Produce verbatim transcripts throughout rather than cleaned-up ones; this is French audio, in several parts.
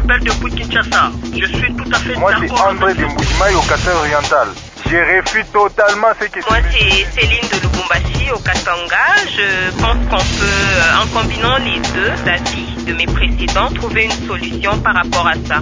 t'appelle depuis Kinshasa. Je suis tout à fait Moi, d'accord. Moi, c'est André de Mbujimaï au Kasai oriental. Je refuse totalement ce que Moi, c'est Céline de Lubumbashi au Katanga. Je pense qu'on peut, en combinant les deux avis de mes précédents, trouver une solution par rapport à ça.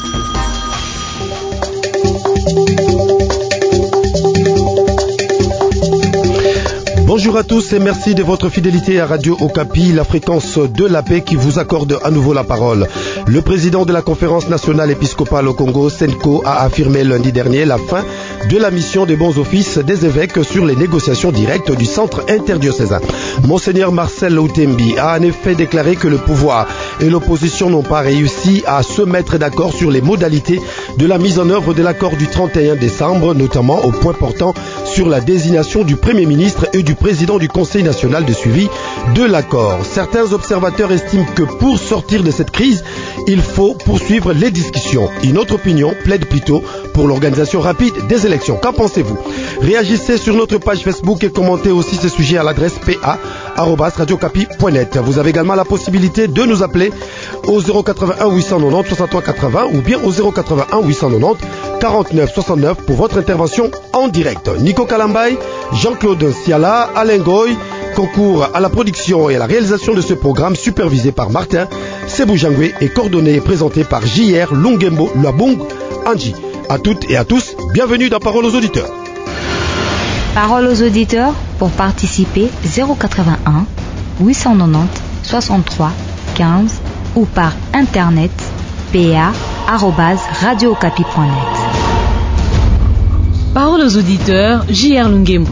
Bonjour à tous et merci de votre fidélité à Radio Okapi, la fréquence de la paix qui vous accorde à nouveau la parole. Le président de la conférence nationale épiscopale au Congo, Senko, a affirmé lundi dernier la fin de la mission des bons offices des évêques sur les négociations directes du centre interdiocésain. Monseigneur Marcel Outembi a en effet déclaré que le pouvoir et l'opposition n'ont pas réussi à se mettre d'accord sur les modalités de la mise en œuvre de l'accord du trente et un décembre, notamment au point portant sur la désignation du Premier ministre et du président du Conseil national de suivi de l'accord. Certains observateurs estiment que pour sortir de cette crise, il faut poursuivre les discussions. Une autre opinion plaide plutôt pour l'organisation rapide des élections. Qu'en pensez-vous? Réagissez sur notre page Facebook et commentez aussi ce sujet à l'adresse p a arobase radio okapi point net. Vous avez également la possibilité de nous appeler au zéro quatre-vingt-un huit cent quatre-vingt-dix soixante-trois quatre-vingts ou bien au zéro quatre-vingt-un huit cent quatre-vingt-dix quarante-neuf soixante-neuf pour votre intervention en direct. Nico Kalambay, Jean-Claude Siala, Alain Goy concourent à la production et à la réalisation de ce programme supervisé par Martin Sebujangwe et coordonné et présenté par J R Lungembo Labung Anji. À toutes et à tous, bienvenue dans Parole aux auditeurs. Parole aux auditeurs, pour participer zéro quatre-vingt-un huit cent quatre-vingt-dix soixante-trois quinze ou par internet p a arobase radio okapi point net. Parole aux auditeurs, J R Lungembo.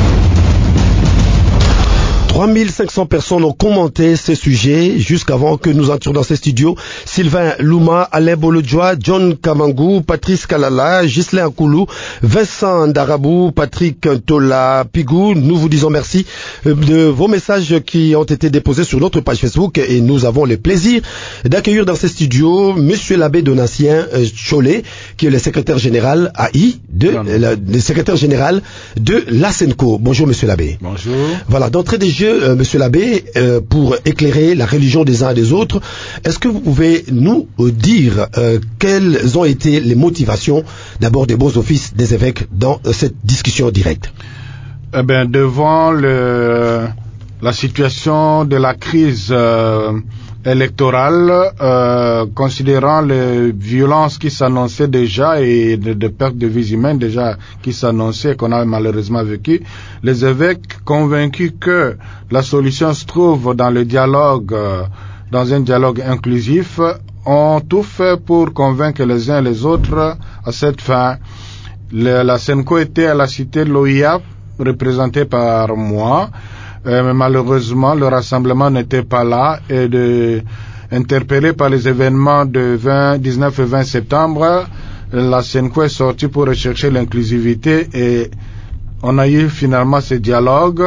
trois mille cinq cents personnes ont commenté ces sujets jusqu'avant que nous entrions dans ces studios. Sylvain Louma, Alain Bolodjoa, John Kamangou, Patrice Kalala, Ghislain Akoulou, Vincent Darabou, Patrick Tola Pigou. Nous vous disons merci de vos messages qui ont été déposés sur notre page Facebook et nous avons le plaisir d'accueillir dans ces studios Monsieur l'abbé Donatien Cholet, qui est le secrétaire général A I de la, le secrétaire général de l'A S E N C O. Bonjour Monsieur l'abbé. Bonjour. Voilà, d'entrée des jeux, Euh, Monsieur l'abbé, euh, pour éclairer la religion des uns et des autres, est-ce que vous pouvez nous euh, dire euh, quelles ont été les motivations d'abord des bons offices des évêques dans euh, cette discussion directe? Eh bien, devant le, la situation de la crise euh, électorale, euh, considérant les violences qui s'annonçaient déjà et de, de pertes de vies humaines déjà qui s'annonçaient, qu'on a malheureusement vécu, les évêques convaincus que la solution se trouve dans le dialogue, euh, dans un dialogue inclusif, ont tout fait pour convaincre les uns et les autres à cette fin. Le, la S E N C O était à la cité de l'O I A, représentée par moi. Euh, mais malheureusement, le rassemblement n'était pas là et de, interpellé par les événements de vingt, dix-neuf et vingt septembre, la S E N C O est sortie pour rechercher l'inclusivité et on a eu finalement ce dialogue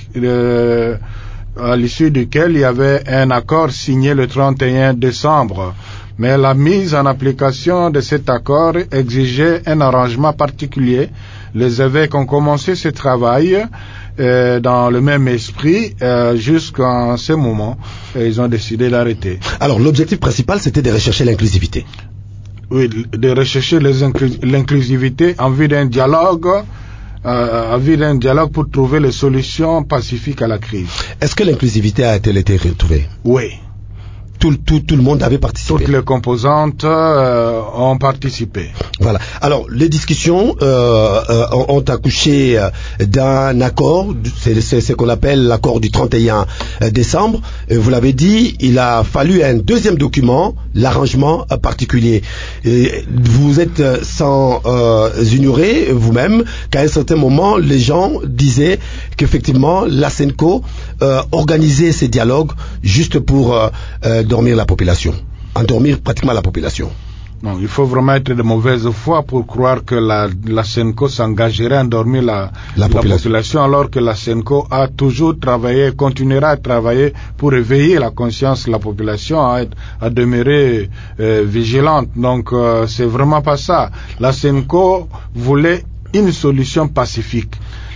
euh, à l'issue duquel il y avait un accord signé le trente et un décembre. Mais la mise en application de cet accord exigeait un arrangement particulier. Les évêques ont commencé ce travail euh, dans le même esprit euh, jusqu'à ce moment et ils ont décidé d'arrêter. Alors l'objectif principal c'était de rechercher l'inclusivité. Oui, de rechercher les inclus- l'inclusivité en vue d'un dialogue, euh, en vue d'un dialogue pour trouver les solutions pacifiques à la crise. Est-ce que l'inclusivité a été retrouvée? Oui. Tout, tout, tout le monde avait participé. Toutes les composantes euh, ont participé. Voilà. Alors, les discussions euh, euh, ont accouché d'un accord, c'est, c'est ce qu'on appelle l'accord du trente et un décembre. Et vous l'avez dit, il a fallu un deuxième document, l'arrangement particulier. Et vous êtes sans euh, ignorer vous-même qu'à un certain moment, les gens disaient qu'effectivement, l'A S E N C O euh, organisait ces dialogues juste pour euh, euh, dormir la population, endormir pratiquement la population. Non, il faut vraiment être de mauvaise foi pour croire que la, la S E N C O s'engagerait à endormir la, la, la population. population, alors que la S E N C O a toujours travaillé, continuera à travailler pour éveiller la conscience de la population, à, être, à demeurer euh, vigilante. Donc, euh, c'est vraiment pas ça. La S E N C O voulait une solution pacifique.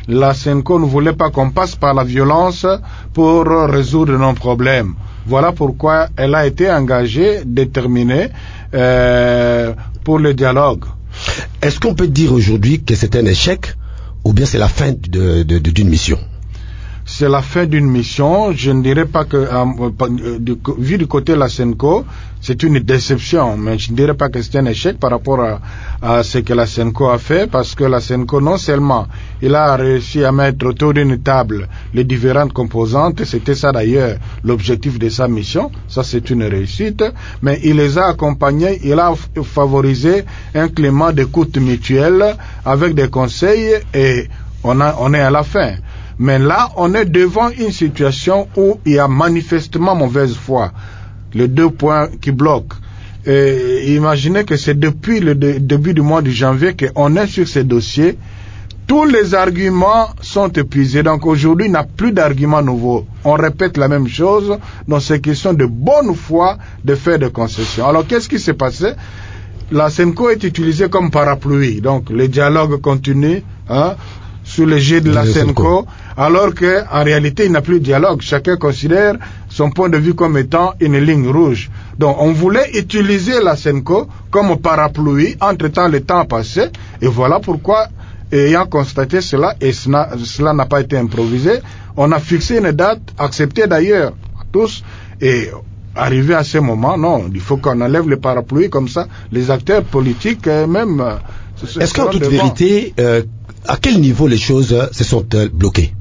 La Senco ne voulait pas qu'on passe par la violence pour résoudre nos problèmes. Voilà pourquoi elle a été engagée, déterminée euh, pour le dialogue. Est-ce qu'on peut dire aujourd'hui que c'est un échec ou bien c'est la fin de, de, de, d'une mission? C'est la fin d'une mission. Je ne dirais pas que, euh, du, vu du côté de la Senco, c'est une déception, mais je ne dirais pas que c'est un échec par rapport à, à ce que la Senco a fait, parce que la Senco, non seulement il a réussi à mettre autour d'une table les différentes composantes, c'était ça d'ailleurs l'objectif de sa mission, ça c'est une réussite, mais il les a accompagnés, il a favorisé un climat d'écoute mutuelle avec des conseils, et on, a, on est à la fin. Mais là, on est devant une situation où il y a manifestement mauvaise foi. Les deux points qui bloquent. Et imaginez que c'est depuis le de, début du mois de janvier qu'on est sur ces dossiers. Tous les arguments sont épuisés. Donc aujourd'hui, il n'y a plus d'arguments nouveaux. On répète la même chose. Donc c'est question de bonne foi de faire des concessions. Alors qu'est-ce qui s'est passé? La Senco est utilisée comme parapluie. Donc le dialogue continue, hein, sous le jet de la Senco, alors qu'en réalité, il n'y a plus de dialogue. Chacun considère son point de vue comme étant une ligne rouge. Donc, on voulait utiliser la Senco comme parapluie. Entre-temps, le temps a passé. Et voilà pourquoi, ayant constaté cela, et cela, cela n'a pas été improvisé, on a fixé une date, acceptée d'ailleurs tous, et arrivé à ce moment, non, il faut qu'on enlève le parapluie, comme ça, les acteurs politiques, même... Est-ce qu'en toute devant... vérité... Euh... à quel niveau les choses se sont-elles bloquées?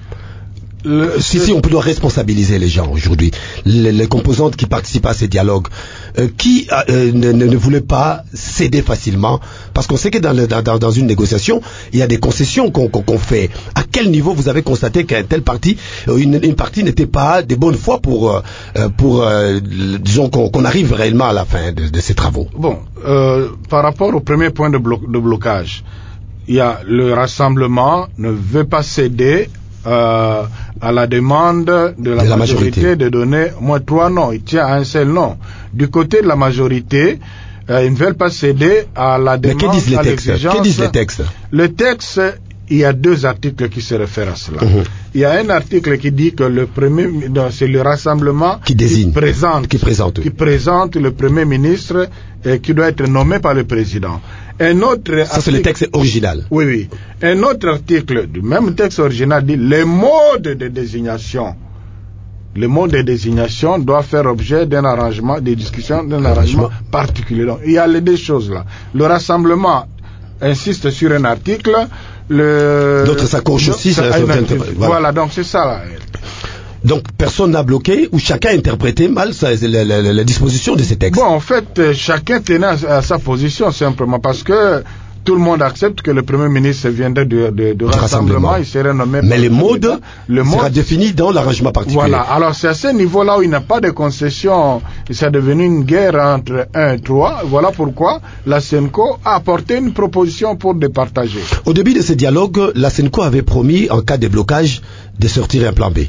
Le, si, si on peut responsabiliser les gens aujourd'hui, les, les composantes qui participent à ces dialogues, euh, qui euh, ne, ne, ne voulaient pas céder facilement, parce qu'on sait que dans, le, dans, dans une négociation, il y a des concessions qu'on, qu'on, qu'on fait. À quel niveau vous avez constaté qu'un tel parti, une, une partie n'était pas de bonne foi pour, euh, pour euh, disons qu'on, qu'on arrive réellement à la fin de, de ces travaux? Bon, euh, par rapport au premier point de, blo- de blocage, il y a le rassemblement ne veut pas céder euh, à la demande de la, de la majorité, majorité de donner moins trois noms. Il tient à un seul nom. Du côté de la majorité, euh, ils ne veulent pas céder à la demande. Mais que disent les textes? Que disent les textes? Le texte, il y a deux articles qui se réfèrent à cela. Mmh. Il y a un article qui dit que le premier, non, c'est le rassemblement qui désigne, qui présente, qui présente, qui présente le premier ministre et qui doit être nommé par le président. Un autre Ça, article, c'est le texte original. Oui, oui. Un autre article du même texte original dit les modes de désignation. Les modes de désignation doivent faire objet d'un arrangement, des discussions d'un arrangement, arrangement particulier. Donc, il y a les deux choses là. Le rassemblement insiste sur un article, le... D'autres s'accrochent aussi. Ça, ça, voilà. voilà, donc c'est ça là. Donc personne n'a bloqué ou chacun a interprété mal sa, la, la, la, la disposition de ces textes? Bon, en fait, chacun tenait à, à sa position simplement parce que tout le monde accepte que le Premier ministre viendrait de, de, de rassemblement, rassemblement, il serait nommé... Mais les modes le sera défini dans l'arrangement particulier. Voilà, alors c'est à ce niveau-là où il n'y a pas de concession, c'est devenu une guerre entre un et trois, voilà pourquoi la Senco a apporté une proposition pour départager. Au début de ce dialogue, la Senco avait promis, en cas de blocage, de sortir un plan B.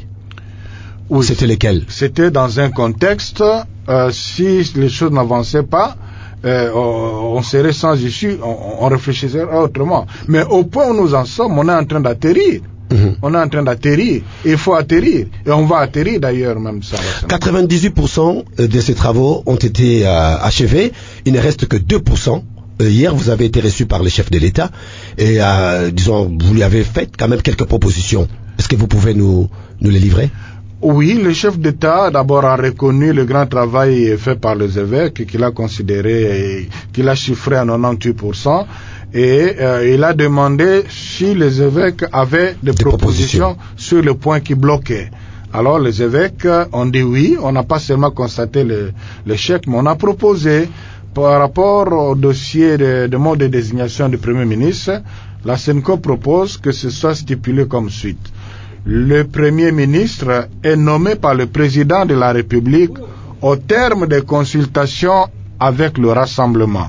Oui, c'était lesquels? C'était dans un contexte, euh, si les choses n'avançaient pas, euh, on, on serait sans issue, on, on réfléchirait autrement. Mais au point où nous en sommes, on est en train d'atterrir. Mm-hmm. On est en train d'atterrir. Il faut atterrir. Et on va atterrir d'ailleurs même ça. quatre-vingt-dix-huit pour cent de ces travaux ont été euh, achevés. Il ne reste que deux pour cent. Euh, hier, vous avez été reçu par le chef de l'État et, euh, disons, vous lui avez fait quand même quelques propositions. Est-ce que vous pouvez nous, nous les livrer? Oui, le chef d'État d'abord a reconnu le grand travail fait par les évêques, qu'il a considéré, qu'il a chiffré à quatre-vingt-dix-huit pour cent, et euh, il a demandé si les évêques avaient des, des propositions, propositions sur le point qui bloquait. Alors les évêques ont dit oui, on n'a pas seulement constaté le, le chèque, mais on a proposé par rapport au dossier de, de mode de désignation du Premier ministre, la Senco propose que ce soit stipulé comme suite. Le Premier ministre est nommé par le président de la République au terme des consultations avec le rassemblement.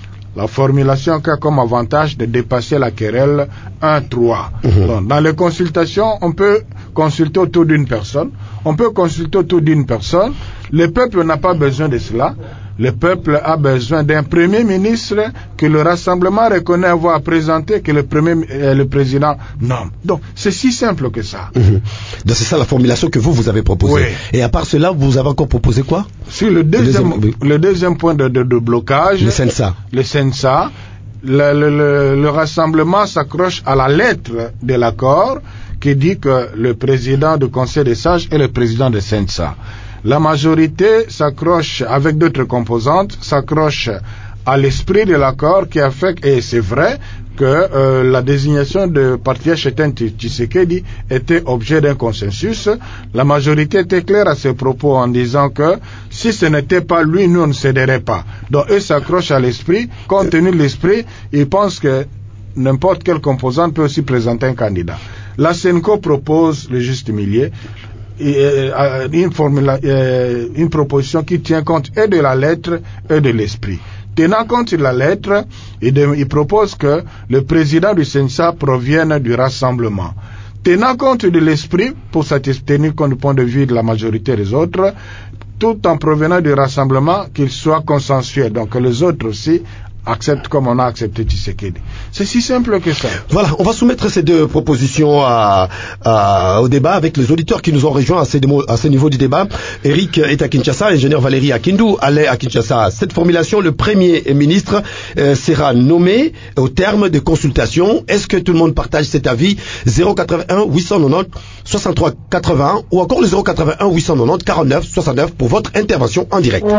La formulation qui a comme avantage de dépasser la querelle un trois. Mmh. Donc, dans les consultations, on peut consulter autour d'une personne. On peut consulter autour d'une personne. Le peuple n'a pas besoin de cela. Le peuple a besoin d'un premier ministre que le rassemblement reconnaît avoir présenté, que le premier, euh, le président nomme. Donc, c'est si simple que ça. Mmh. Donc, c'est ça la formulation que vous, vous avez proposée. Oui. Et à part cela, vous avez encore proposé quoi? Sur le deuxième, le deuxième, le deuxième point de, de, de blocage. Le Sensa. Le Sensa. Le, le, le, le rassemblement s'accroche à la lettre de l'accord qui dit que le président du Conseil des sages est le président de Sensa. La majorité s'accroche, avec d'autres composantes, s'accroche à l'esprit de l'accord qui a fait, et c'est vrai, que euh, la désignation de Partia Chetin Tshisekedi était objet d'un consensus. La majorité était claire à ses propos en disant que si ce n'était pas lui, nous on ne céderait pas. Donc eux s'accrochent à l'esprit. Compte tenu de l'esprit, ils pensent que n'importe quelle composante peut aussi présenter un candidat. La Senco propose le juste milieu. Et, euh, une, formula, euh, une proposition qui tient compte et de la lettre et de l'esprit. Tenant compte de la lettre, il, de, il propose que le président du Sensa provienne du rassemblement. Tenant compte de l'esprit, pour tenir compte du point de vue de la majorité des autres, tout en provenant du rassemblement, qu'il soit consensuel. Donc que les autres aussi accepte comme on a accepté Tshisekedi. C'est si simple que ça. Voilà, on va soumettre ces deux propositions à, à, au débat avec les auditeurs qui nous ont rejoints à ce, à ce niveau du débat. Eric est à Kinshasa, ingénieur Valérie Akindou, Alain à Kinshasa. Cette formulation, le Premier ministre euh, sera nommé au terme de consultations. Est-ce que tout le monde partage cet avis? zéro quatre-vingt-un huit cent quatre-vingt-dix soixante-trois quatre-vingt-un ou encore le zéro quatre-vingt-un huit cent quatre-vingt-dix quarante-neuf soixante-neuf pour votre intervention en direct.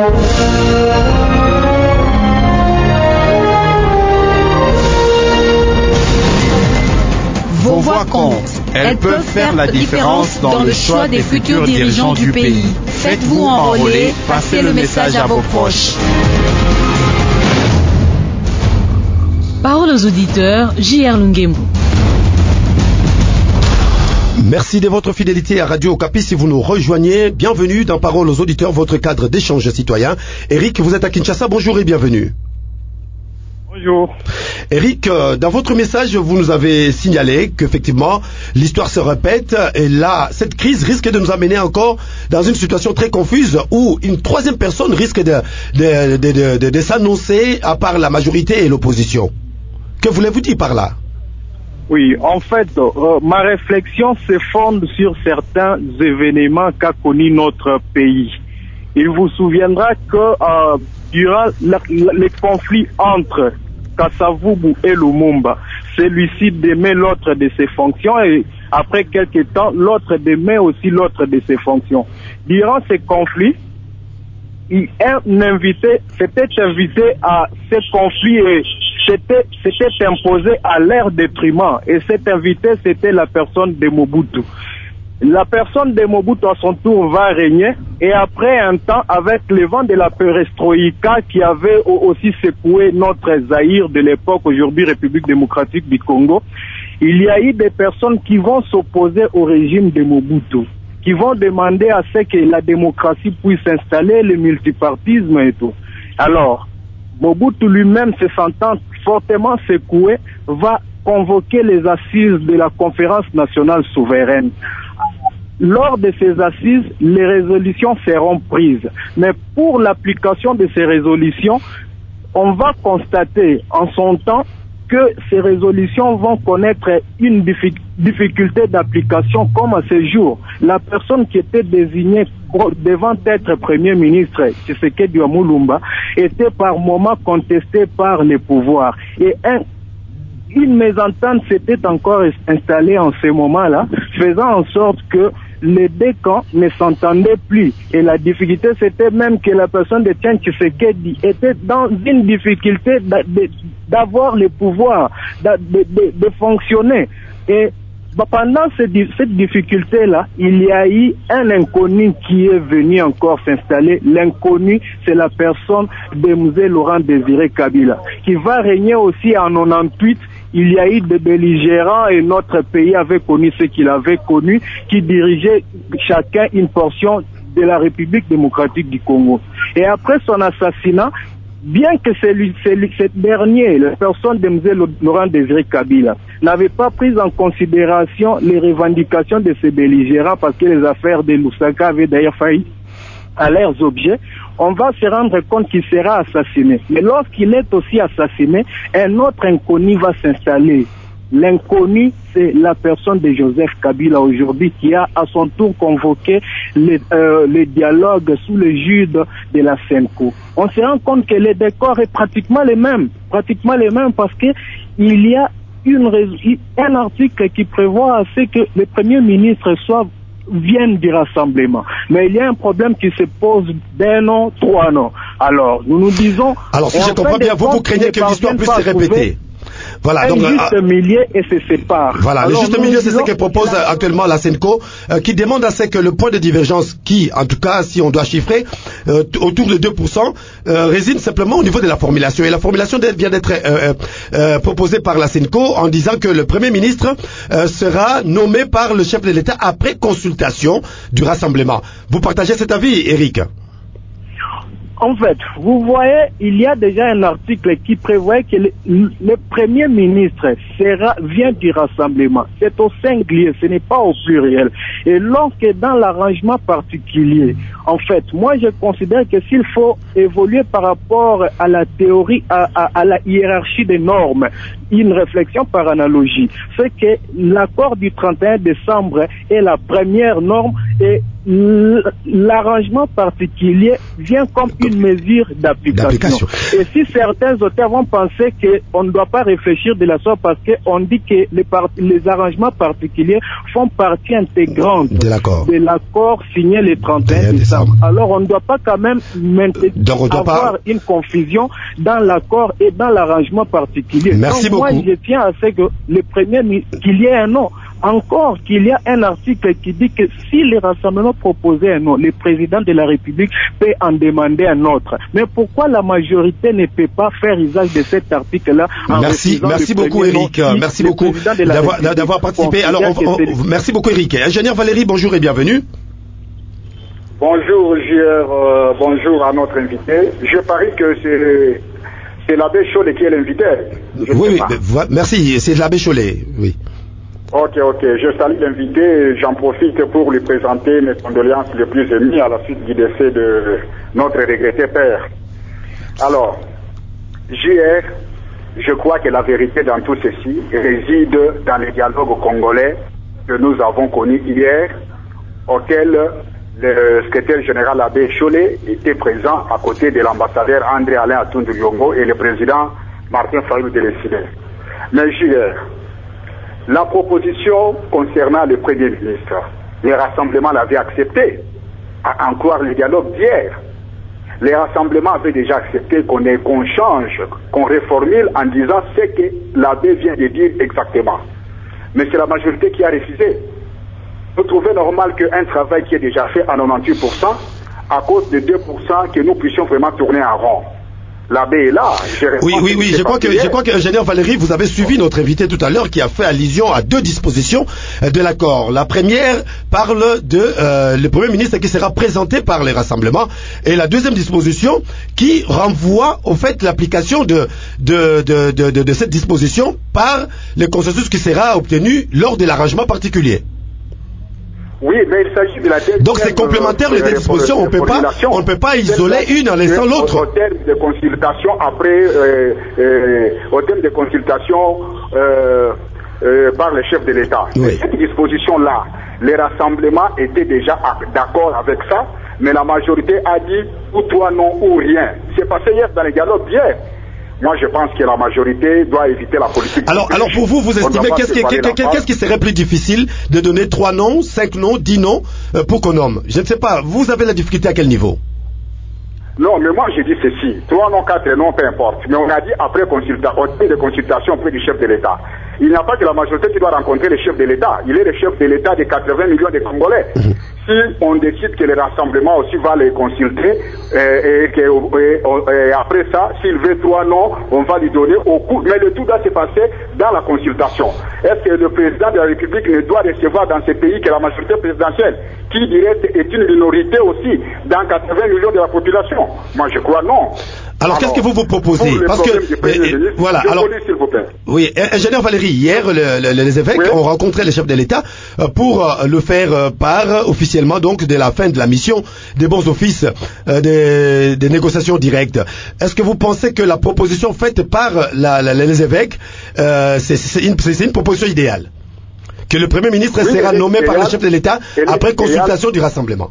Vos voix comptent. Elles peuvent faire la différence dans le choix des futurs dirigeants du pays. Faites-vous enrôler, passez le message à vos proches. Parole aux auditeurs, J R Lungembu. Merci de votre fidélité à Radio Okapi. Si vous nous rejoignez, bienvenue dans Parole aux auditeurs, votre cadre d'échange citoyen. Eric, vous êtes à Kinshasa, bonjour et bienvenue. Bonjour. Eric, dans votre message, vous nous avez signalé qu'effectivement, l'histoire se répète et là, cette crise risque de nous amener encore dans une situation très confuse où une troisième personne risque de, de, de, de, de, de s'annoncer à part la majorité et l'opposition. Que voulez-vous dire par là? Oui, en fait, euh, ma réflexion se fonde sur certains événements qu'a connus notre pays. Il vous souviendra que euh, durant la, la, les conflits entre Kasavubu et Lumumba, celui-ci démet l'autre de ses fonctions et après quelques temps, l'autre démet aussi l'autre de ses fonctions. Durant ces conflits, un invité s'était invité à ces conflits et s'était, s'était imposé à leur détriment. Et cet invité, c'était la personne de Mobutu. La personne de Mobutu à son tour va régner et après un temps, avec le vent de la perestroïka qui avait aussi secoué notre Zaïre de l'époque, aujourd'hui République démocratique du Congo, il y a eu des personnes qui vont s'opposer au régime de Mobutu, qui vont demander à ce que la démocratie puisse s'installer, le multipartisme et tout. Alors, Mobutu lui-même, se sentant fortement secoué, va convoquer les assises de la conférence nationale souveraine. Lors de ces assises, les résolutions seront prises. Mais pour l'application de ces résolutions, on va constater en son temps que ces résolutions vont connaître une difficulté d'application comme à ce jour. La personne qui était désignée devant être Premier ministre, Tshisekedi Mulumba, était par moments contestée par les pouvoirs. Et un Une mésentente s'était encore installée en ce moment-là, faisant en sorte que les deux camps ne s'entendaient plus. Et la difficulté, c'était même que la personne de Tian Tshisekedi était dans une difficulté d'avoir le pouvoir, de, de, de fonctionner. Et pendant cette, cette difficulté-là, il y a eu un inconnu qui est venu encore s'installer. L'inconnu, c'est la personne de Mzee Laurent Désiré Kabila, qui va régner aussi en quatre-vingt-dix-huit. Il y a eu des belligérants et notre pays avait connu ce qu'il avait connu, qui dirigeaient chacun une portion de la République démocratique du Congo. Et après son assassinat, bien que celui, celui, cette dernier, la personne de Mzee Laurent Désiré Kabila, n'avait pas pris en considération les revendications de ces belligérants parce que les affaires de Lusaka avaient d'ailleurs failli à leurs objets, on va se rendre compte qu'il sera assassiné. Mais lorsqu'il est aussi assassiné, un autre inconnu va s'installer. L'inconnu, c'est la personne de Joseph Kabila aujourd'hui qui a à son tour convoqué les, euh, les dialogues sous le jus de, de la SENCO. On se rend compte que le décor est pratiquement les mêmes, pratiquement les mêmes parce que il y a une, un article qui prévoit à ce que le Premier ministre soit viennent du rassemblement. Mais il y a un problème qui se pose d'un an, trois ans. Alors, nous nous disons... Alors, si je comprends bien, vous, vous craignez que l'histoire puisse se répéter. Voilà, un donc, juste euh, milieu et se sépare. Voilà, alors, le juste milieu, c'est ce que propose la... actuellement la SENCO, euh, qui demande à ce que le point de divergence, qui, en tout cas, si on doit chiffrer, euh, autour de deux pour cent, euh, réside simplement au niveau de la formulation. Et la formulation vient d'être euh, euh, proposée par la SENCO en disant que le Premier ministre euh, sera nommé par le chef de l'État après consultation du rassemblement. Vous partagez cet avis, Eric? En fait, vous voyez, il y a déjà un article qui prévoit que le, le Premier ministre sera, vient du rassemblement. C'est au singulier, ce n'est pas au pluriel. Et lorsque dans l'arrangement particulier, en fait, moi je considère que s'il faut évoluer par rapport à la théorie, à, à, à la hiérarchie des normes, une réflexion par analogie, c'est que l'accord du trente et un décembre est la première norme et l'arrangement particulier vient comme une mesure d'application. Et si certains auteurs vont penser qu'on ne doit pas réfléchir de la sorte parce qu'on dit que les, par les arrangements particuliers font partie intégrante de l'accord signé le trente et un décembre. Alors on ne doit pas quand même avoir pas... une confusion dans l'accord et dans l'arrangement particulier. Merci Donc, beaucoup. Moi je tiens à ce que le premier qu'il y ait un nom. Encore qu'il y a un article qui dit que si les rassemblements proposaient un nom, le président de la République peut en demander un autre. Mais pourquoi la majorité ne peut pas faire usage de cet article-là? Merci, merci beaucoup Eric, merci beaucoup d'avoir participé. Alors, on, on, on, merci beaucoup Eric. Ingénieur Valérie, bonjour et bienvenue. Bonjour J R, euh, bonjour à notre invité. Je parie que c'est c'est l'abbé Chollet qui est l'invité. Oui, oui, merci, c'est l'abbé Chollet, oui. Ok, ok. Je salue l'invité. J'en profite pour lui présenter mes condoléances les plus émues à la suite du décès de notre regretté père. Alors, J R, je crois que la vérité dans tout ceci réside dans les dialogues congolais que nous avons connus hier, auquel le secrétaire général Abbé Chollet était présent à côté de l'ambassadeur André Alain Atundu Yongo et le président Martin Fayulu Délesile. Mais J R, la proposition concernant le Premier ministre, les rassemblements l'avaient accepté, à en croire le dialogue d'hier. Les rassemblements avaient déjà accepté qu'on qu'on change, qu'on reformule en disant ce que l'abbé vient de dire exactement. Mais c'est la majorité qui a refusé. Vous trouvez normal qu'un travail qui est déjà fait à quatre-vingt-dix pour cent, à cause de deux pour cent, que nous puissions vraiment tourner en rond? L'abbé est là. Oui, oui, oui. Je crois que, je crois que, ingénieur Valérie, vous avez suivi notre invité tout à l'heure qui a fait allusion à deux dispositions de l'accord. La première parle de euh, le Premier ministre qui sera présenté par les rassemblements, et la deuxième disposition qui renvoie au fait l'application de de, de de de de cette disposition par le consensus qui sera obtenu lors de l'arrangement particulier. Oui, mais il s'agit de la deuxième. Donc c'est complémentaire les deux dispositions. On peut pas, on ne peut pas isoler une en laissant l'autre. Au terme de consultation après, euh, euh, au terme de consultation euh, euh, par le chef de l'État. Oui. Cette disposition-là, les rassemblements étaient déjà d'accord avec ça, mais la majorité a dit ou toi non ou rien. C'est passé hier dans les dialogues d'hier. Moi, je pense que la majorité doit éviter la politique. Alors, alors pour vous, vous estimez qu'est-ce qui, qu'est-ce qui serait plus difficile de donner trois noms, cinq noms, dix noms euh, pour qu'on nomme? Je ne sais pas. Vous avez la difficulté à quel niveau? Non, mais moi j'ai dit ceci. Trois noms, quatre noms, peu importe. Mais on a dit après consultation, au terme de consultation auprès du chef de l'État. Il n'y a pas que la majorité qui doit rencontrer le chef de l'État. Il est le chef de l'État de quatre-vingts millions de Congolais. Mmh. Si on décide que le rassemblement aussi va les consulter, euh, et, que, et, et après ça, s'il veut trois noms, on va lui donner au coup. Mais le tout doit se passer dans la consultation. Est-ce que le président de la République ne doit recevoir dans ce pays que la majorité présidentielle, qui dirait est une minorité aussi, dans quatre-vingts millions de la population? Moi je crois non. Alors, alors qu'est-ce que vous vous proposez? Parce que euh, voilà. Alors, police, s'il vous plaît. Oui, ingénieur Valérie, hier le, le, les évêques oui. ont rencontré le chef de l'État pour euh, le faire euh, part officiellement donc de la fin de la mission des bons offices euh, des, des négociations directes. Est-ce que vous pensez que la proposition faite par la, la, les évêques euh, c'est, c'est, une, c'est une proposition idéale, que le Premier ministre oui, sera nommé par le chef de l'État après consultation du Rassemblement?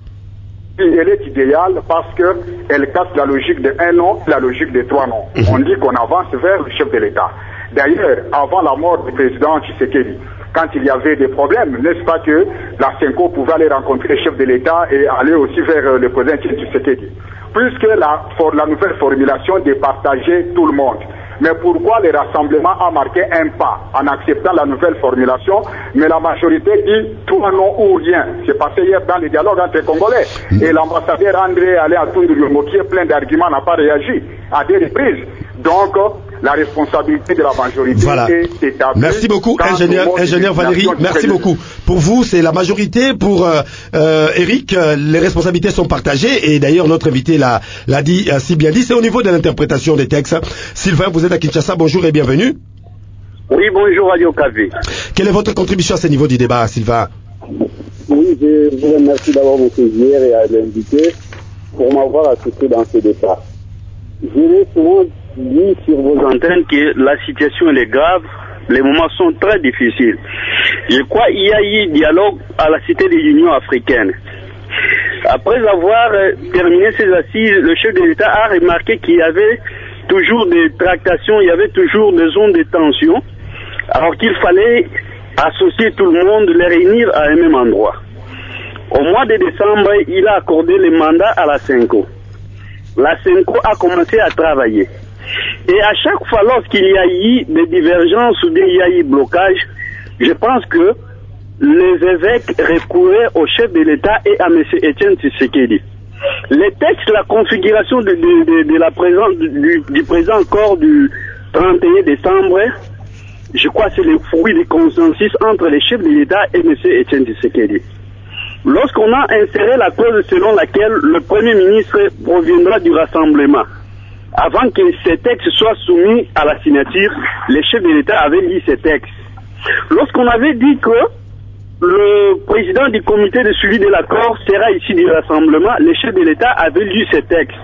Elle est idéale parce qu'elle casse la logique de un nom, la logique de trois noms. Mmh. On dit qu'on avance vers le chef de l'État. D'ailleurs, avant la mort du président Tshisekedi, quand il y avait des problèmes, n'est-ce pas que la CENCO pouvait aller rencontrer le chef de l'État et aller aussi vers le président Tshisekedi. Puisque la, for, la nouvelle formulation départageait tout le monde. Mais pourquoi le rassemblement a marqué un pas en acceptant la nouvelle formulation, mais la majorité dit trois non ou rien. C'est passé hier dans les dialogues entre les Congolais. Et l'ambassadeur André Alé Atoundou, qui est plein d'arguments, n'a pas réagi à des reprises. Donc, la responsabilité de la majorité voilà. est établie. Merci beaucoup, ingénieur, ingénieur Valérie. Merci beaucoup. Pour vous, c'est la majorité. Pour euh, euh, Eric, euh, les responsabilités sont partagées. Et d'ailleurs, notre invité l'a, l'a dit, euh, si bien dit. C'est au niveau de l'interprétation des textes. Sylvain, vous êtes à Kinshasa. Bonjour et bienvenue. Oui, bonjour Radio Okapi. Quelle est votre contribution à ce niveau du débat, Sylvain? Oui, je vous remercie d'avoir me saisi et à l'inviter pour m'avoir assisté dans ce débat. Je l'ai souvent dit sur vos antennes que la situation elle est grave, les moments sont très difficiles. Je crois qu'il y a eu dialogue à la Cité de l'Union africaine. Après avoir terminé ces assises, le chef de l'État a remarqué qu'il y avait toujours des tractations, il y avait toujours des zones de tension, alors qu'il fallait associer tout le monde, les réunir à un même endroit. Au mois de décembre, il a accordé le mandat à la CENCO. La CENCO a commencé à travailler. Et à chaque fois, lorsqu'il y a eu des divergences ou il y a eu blocage, je pense que les évêques recouraient au chef de l'État et à M. Etienne Tshisekedi. Les textes, la configuration de, de, de, de la présence du, du présent corps du trente et un décembre, je crois que c'est le fruit du consensus entre les chefs de l'État et M. Etienne Tshisekedi. Lorsqu'on a inséré la clause selon laquelle le Premier ministre proviendra du rassemblement, avant que ces textes soient soumis à la signature, les chefs de l'État avaient lu ces textes. Lorsqu'on avait dit que le président du comité de suivi de l'accord sera ici du rassemblement, les chefs de l'État avaient lu ces textes.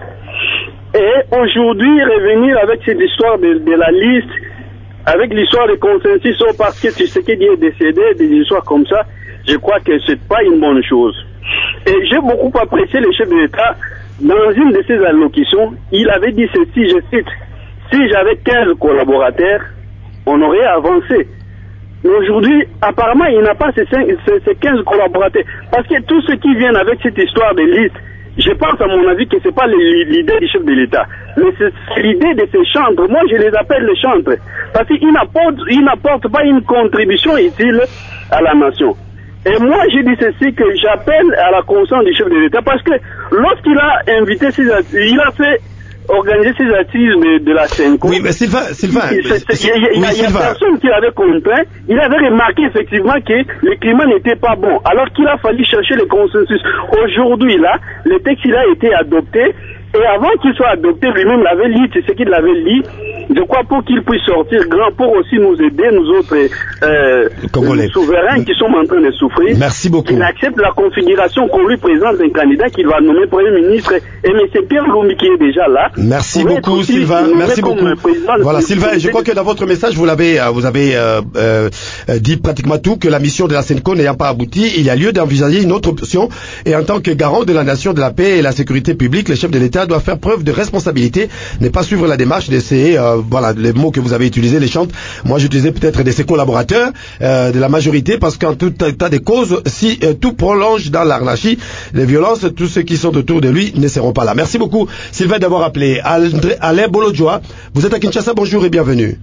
Et aujourd'hui, revenir avec cette histoire de, de la liste, avec l'histoire de consensus, parce que Tshisekedi est décédé, des histoires comme ça, je crois que c'est pas une bonne chose. Et j'ai beaucoup apprécié les chefs de l'État. Dans une de ses allocutions, il avait dit ceci, je cite, « Si j'avais quinze collaborateurs, on aurait avancé. » Mais aujourd'hui, apparemment, il n'a pas ces, cinq, ces, ces quinze collaborateurs. Parce que tous ceux qui viennent avec cette histoire de liste, je pense à mon avis que ce n'est pas l'idée du chef de l'État, mais c'est l'idée de ces chantres. Moi, je les appelle les chantres. Parce qu'ils n'apportent, ils n'apportent pas une contribution utile à la nation. Et moi, j'ai dit ceci, que j'appelle à la conscience du chef de l'État, parce que lorsqu'il a invité ses assises, il a fait organiser ses assises de, de la CENCO. Oui, mais Sylvain, Sylvain, il y a, a, a personne qui l'avait contraint. Il avait remarqué effectivement que le climat n'était pas bon, alors qu'il a fallu chercher le consensus. Aujourd'hui, là, le texte il a été adopté. Et avant qu'il soit adopté, lui-même l'avait lu, c'est ce qu'il l'avait lu, je crois, pour qu'il puisse sortir grand, pour aussi nous aider, nous autres euh, souverains qui sommes en train de souffrir. Merci beaucoup. Il accepte la configuration qu'on lui présente d'un candidat qu'il va nommer Premier ministre. Et M. Pierre Lumbi qui est déjà là. Merci beaucoup, Sylvain. Merci beaucoup. Voilà, Sylvain, je crois que dans votre message, vous l'avez, vous avez euh, euh, dit pratiquement tout, que la mission de la CENCO n'ayant pas abouti, il y a lieu d'envisager une autre option. Et en tant que garant de la nation, de la paix et de la sécurité publique, le chef de l'État doit faire preuve de responsabilité, ne pas suivre la démarche d'essayer, euh, voilà, les mots que vous avez utilisés, les chantes. Moi, j'utilisais peut-être de ses collaborateurs, euh, de la majorité, parce qu'en tout état de cause, si euh, tout prolonge dans l'anarchie, les violences, tous ceux qui sont autour de lui ne seront pas là. Merci beaucoup, Sylvain, d'avoir appelé. André, Alain Bolodjoa, vous êtes à Kinshasa, bonjour et bienvenue.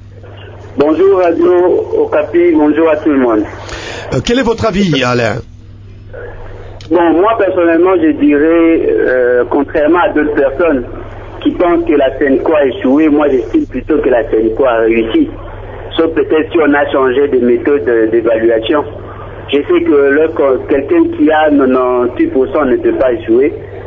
Bonjour Radio Okapi, bonjour à tout le monde. Euh, quel est votre avis, Alain? Bon, moi personnellement, je dirais, euh, contrairement à d'autres personnes qui pensent que la CENCO a échoué, moi j'estime plutôt que la CENCO a réussi. Sauf peut-être si on a changé de méthode d'évaluation. Je sais que là, quelqu'un qui a quatre-vingt-dix pour cent ne peut pas échouer.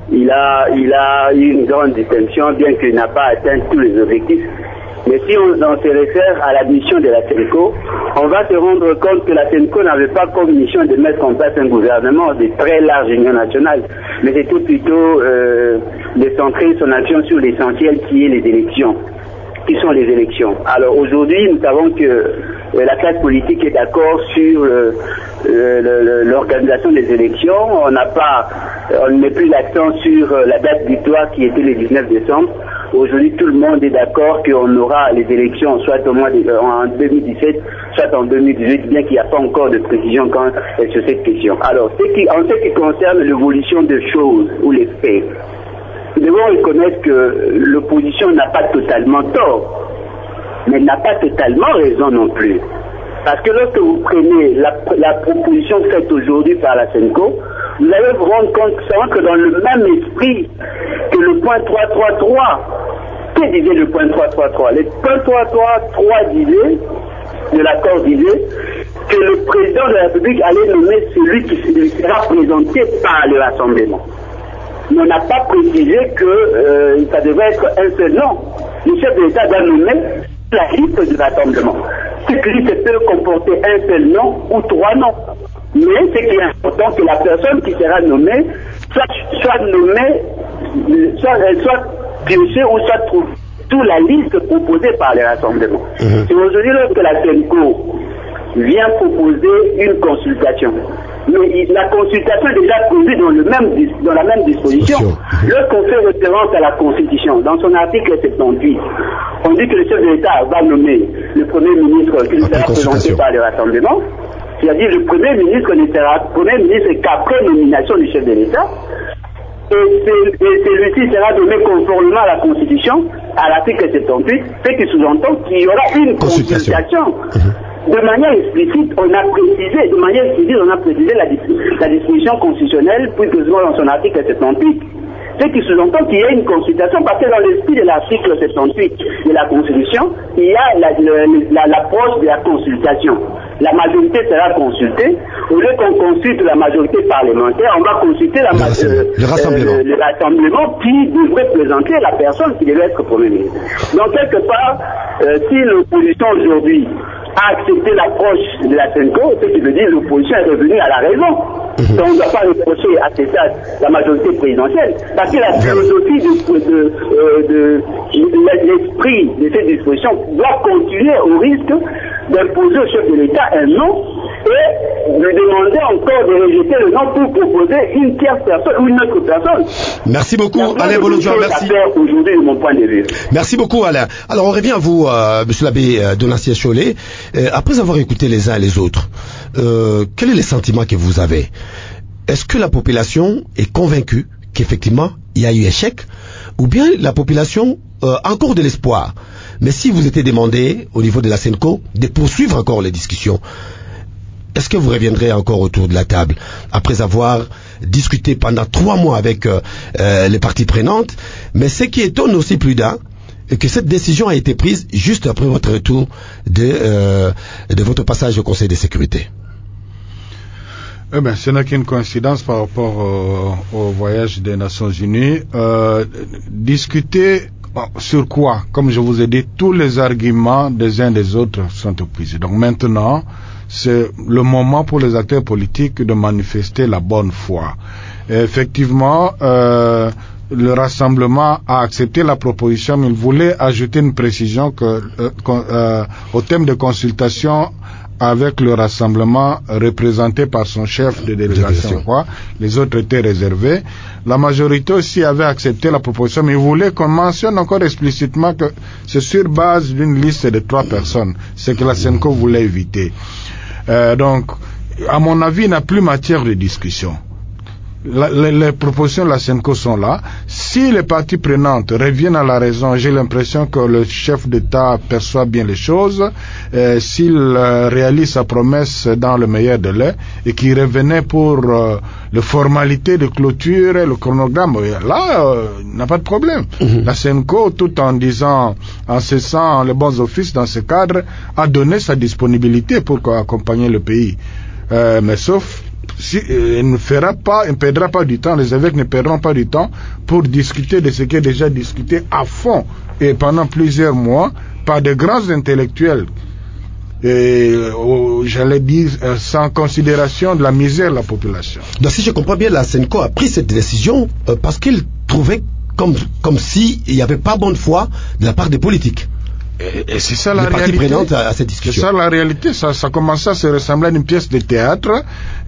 il a, il a eu une grande distinction, bien qu'il n'a pas atteint tous les objectifs. Mais si on, on se réfère à la mission de la SENCO, on va se rendre compte que la SENCO n'avait pas comme mission de mettre en place un gouvernement de très large union nationale, mais c'était plutôt euh, de centrer son action sur l'essentiel qui est les élections. Qui sont les élections. Alors aujourd'hui, nous savons que euh, la classe politique est d'accord sur euh, euh, l'organisation des élections. On n'a pas, on ne met plus l'accent sur euh, la date butoir qui était le dix-neuf décembre. Aujourd'hui, tout le monde est d'accord qu'on aura les élections soit au mois de, euh, en deux mille dix-sept, soit en deux mille dix-huit, bien qu'il n'y a pas encore de précision quant à sur cette question. Alors, ce qui, en ce qui concerne l'évolution des choses ou les faits, nous devons reconnaître que l'opposition n'a pas totalement tort, mais n'a pas totalement raison non plus. Parce que lorsque vous prenez la, la proposition faite aujourd'hui par la SENCO, vous allez vous rendre compte que ça rentre dans le même esprit que le point trois cent trente-trois. Que disait le point trois cent trente-trois? Le point trois cent trente-trois disait, de l'accord disait, que le président de la République allait nommer celui qui sera présenté par le rassemblement. Mais on n'a pas précisé que euh, ça devait être un seul nom. Le chef de l'État doit nommer la liste du rassemblement. Cette liste peut comporter un seul nom ou trois noms. Mais ce qui est important, c'est que la personne qui sera nommée soit, soit nommée, soit, soit piochée ou soit trouvée sous la liste proposée par les rassemblements. Mmh. C'est aujourd'hui lorsque la SENCO vient proposer une consultation. Mais la consultation est déjà prévue dans, le même, dans la même disposition. Lorsqu'on fait référence à la Constitution, dans son article soixante-dix, on dit que le chef de l'État va nommer le Premier ministre qui sera présenté par le rassemblement. C'est-à-dire le Premier ministre ne sera Premier ministre qu'après nomination du chef de l'État. Et, et celui-ci sera nommé conformément à la Constitution, à l'article soixante-dix, ce qui sous-entend qu'il y aura une consultation. consultation. De manière explicite, on a précisé, de manière explicite, on a précisé la, la disposition constitutionnelle, puis que dans son article soixante-huit, ce qui sous-entend qu'il y a une consultation, parce que dans l'esprit de l'article soixante-huit de la Constitution, il y a l'approche la, la, la, de la consultation. La majorité sera consultée. Au lieu qu'on consulte la majorité parlementaire, on va consulter la ma euh, le, rassemblement. Euh, le rassemblement qui devrait présenter la personne qui devait être Premier ministre. Donc, quelque part, euh, si l'opposition aujourd'hui a accepté l'approche de la SENCO, ce qui veut dire que l'opposition est revenue à la raison. Mmh. Donc on ne doit pas reprocher à ces stades la majorité présidentielle, parce que la philosophie de, de, euh, de, de l'esprit de cette disposition doit continuer au risque d'imposer au chef de l'État un nom et lui demander encore de rejeter le nom pour proposer une tierce personne ou une autre personne. Merci beaucoup Alain Bolodjoa, merci. Aujourd'hui de mon point de vue. Merci beaucoup Alain. Alors on revient à vous, euh, monsieur l'abbé euh, Donatien Cholet. Euh, après avoir écouté les uns et les autres, euh, quel est le sentiment que vous avez? Est-ce que la population est convaincue qu'effectivement il y a eu échec, ou bien la population euh, a encore de l'espoir? Mais si vous étiez demandé au niveau de la SENCO de poursuivre encore les discussions, est-ce que vous reviendrez encore autour de la table après avoir discuté pendant trois mois avec euh, euh, les parties prenantes? Mais ce qui étonne aussi plus d'un, et que cette décision a été prise juste après votre retour de, euh, de votre passage au Conseil de sécurité. Eh bien, ce n'est qu'une coïncidence par rapport au, au voyage des Nations Unies. Euh, discuter sur quoi? Comme je vous ai dit, tous les arguments des uns des autres sont épuisés. Donc maintenant, c'est le moment pour les acteurs politiques de manifester la bonne foi. Et effectivement, euh, le rassemblement a accepté la proposition, mais il voulait ajouter une précision que, euh, euh, au thème de consultation avec le rassemblement représenté par son chef de délégation. Quoi. Les autres étaient réservés. La majorité aussi avait accepté la proposition, mais il voulait qu'on mentionne encore explicitement que c'est sur base d'une liste de trois personnes, ce que la SENCO voulait éviter. Euh, donc, à mon avis, il n'y a plus matière de discussion. La, les, les propositions de la SENCO sont là. Si les parties prenantes reviennent à la raison, j'ai l'impression que le chef d'État perçoit bien les choses, euh, s'il euh, réalise sa promesse dans le meilleur délai et qu'il revenait pour euh, les formalités de clôture et le chronogramme, là, euh, il n'a pas de problème. Mm-hmm. La SENCO, tout en disant, en cessant les bons offices dans ce cadre, a donné sa disponibilité pour accompagner le pays. Euh, mais sauf si, euh, il ne fera pas, il ne perdra pas du temps, les évêques ne perdront pas du temps pour discuter de ce qui est déjà discuté à fond et pendant plusieurs mois par de grands intellectuels. Et, euh, j'allais dire, euh, sans considération de la misère de la population. Donc si je comprends bien, la Senco a pris cette décision euh, parce qu'il trouvait comme, comme si il n'y avait pas bonne foi de la part des politiques. Et, et c'est ça la les réalité. Prenantes à, à cette discussion. C'est ça la réalité. Ça, ça commençait à se ressembler à une pièce de théâtre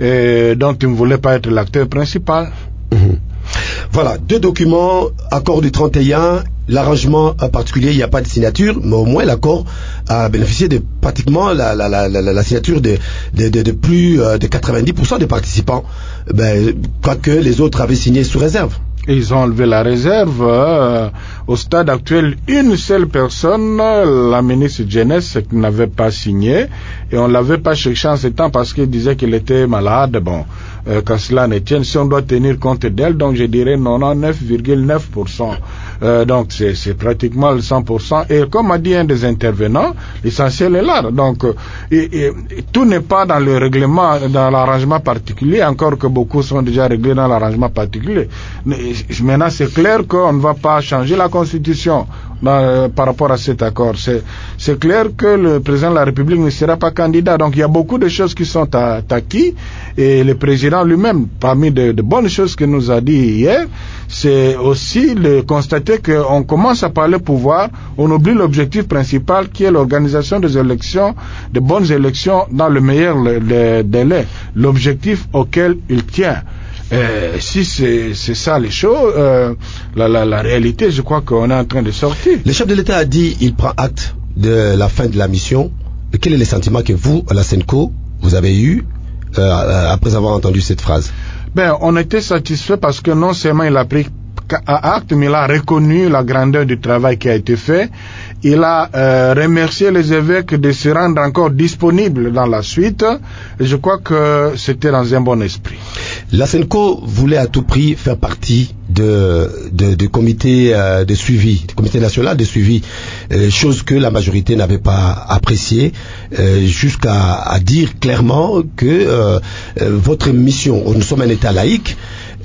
et dont il ne voulait pas être l'acteur principal. Mmh. Voilà, deux documents, accord du trente et un, l'arrangement en particulier, il n'y a pas de signature, mais au moins l'accord a bénéficié de pratiquement la, la, la, la, la signature de, de, de, de plus de quatre-vingt-dix pour cent des participants, ben, quoique les autres avaient signé sous réserve. Et ils ont enlevé la réserve. Euh, au stade actuel, une seule personne, la ministre de Jeunesse, qui n'avait pas signé, et on ne l'avait pas cherché en ce temps parce qu'il disait qu'il était malade. Bon, euh, quand cela ne tienne, si on doit tenir compte d'elle, donc je dirais quatre-vingt-dix-neuf virgule neuf pour cent. Euh, donc c'est, c'est pratiquement le cent pour cent. Et comme a dit un des intervenants, l'essentiel est là. Donc euh, et, et, et tout n'est pas dans le règlement, dans l'arrangement particulier, encore que beaucoup sont déjà réglés dans l'arrangement particulier. Mais, maintenant, c'est clair qu'on ne va pas changer la Constitution dans, par rapport à cet accord. C'est, c'est clair que le président de la République ne sera pas candidat. Donc, il y a beaucoup de choses qui sont à, acquises. Et le président lui-même, parmi de, de bonnes choses qu'il nous a dit hier, c'est aussi de constater qu'on commence à parler pouvoir, on oublie l'objectif principal qui est l'organisation des élections, de bonnes élections dans le meilleur délai. L'objectif auquel il tient. Euh, si c'est, c'est ça les choses, euh, la, la, la réalité, je crois qu'on est en train de sortir. Le chef de l'État a dit il prend acte de la fin de la mission. Quel est le sentiment que vous, à la Senco, vous avez eu euh, après avoir entendu cette phrase? Ben, on était satisfait parce que non seulement il a pris acte, mais il a reconnu la grandeur du travail qui a été fait. Il a euh, remercié les évêques de se rendre encore disponibles dans la suite. Et je crois que c'était dans un bon esprit. La Senco voulait à tout prix faire partie de, de, de comité euh, de suivi, du comité national de suivi, euh, chose que la majorité n'avait pas appréciée, euh, jusqu'à à dire clairement que euh, euh, votre mission, nous sommes un État laïque,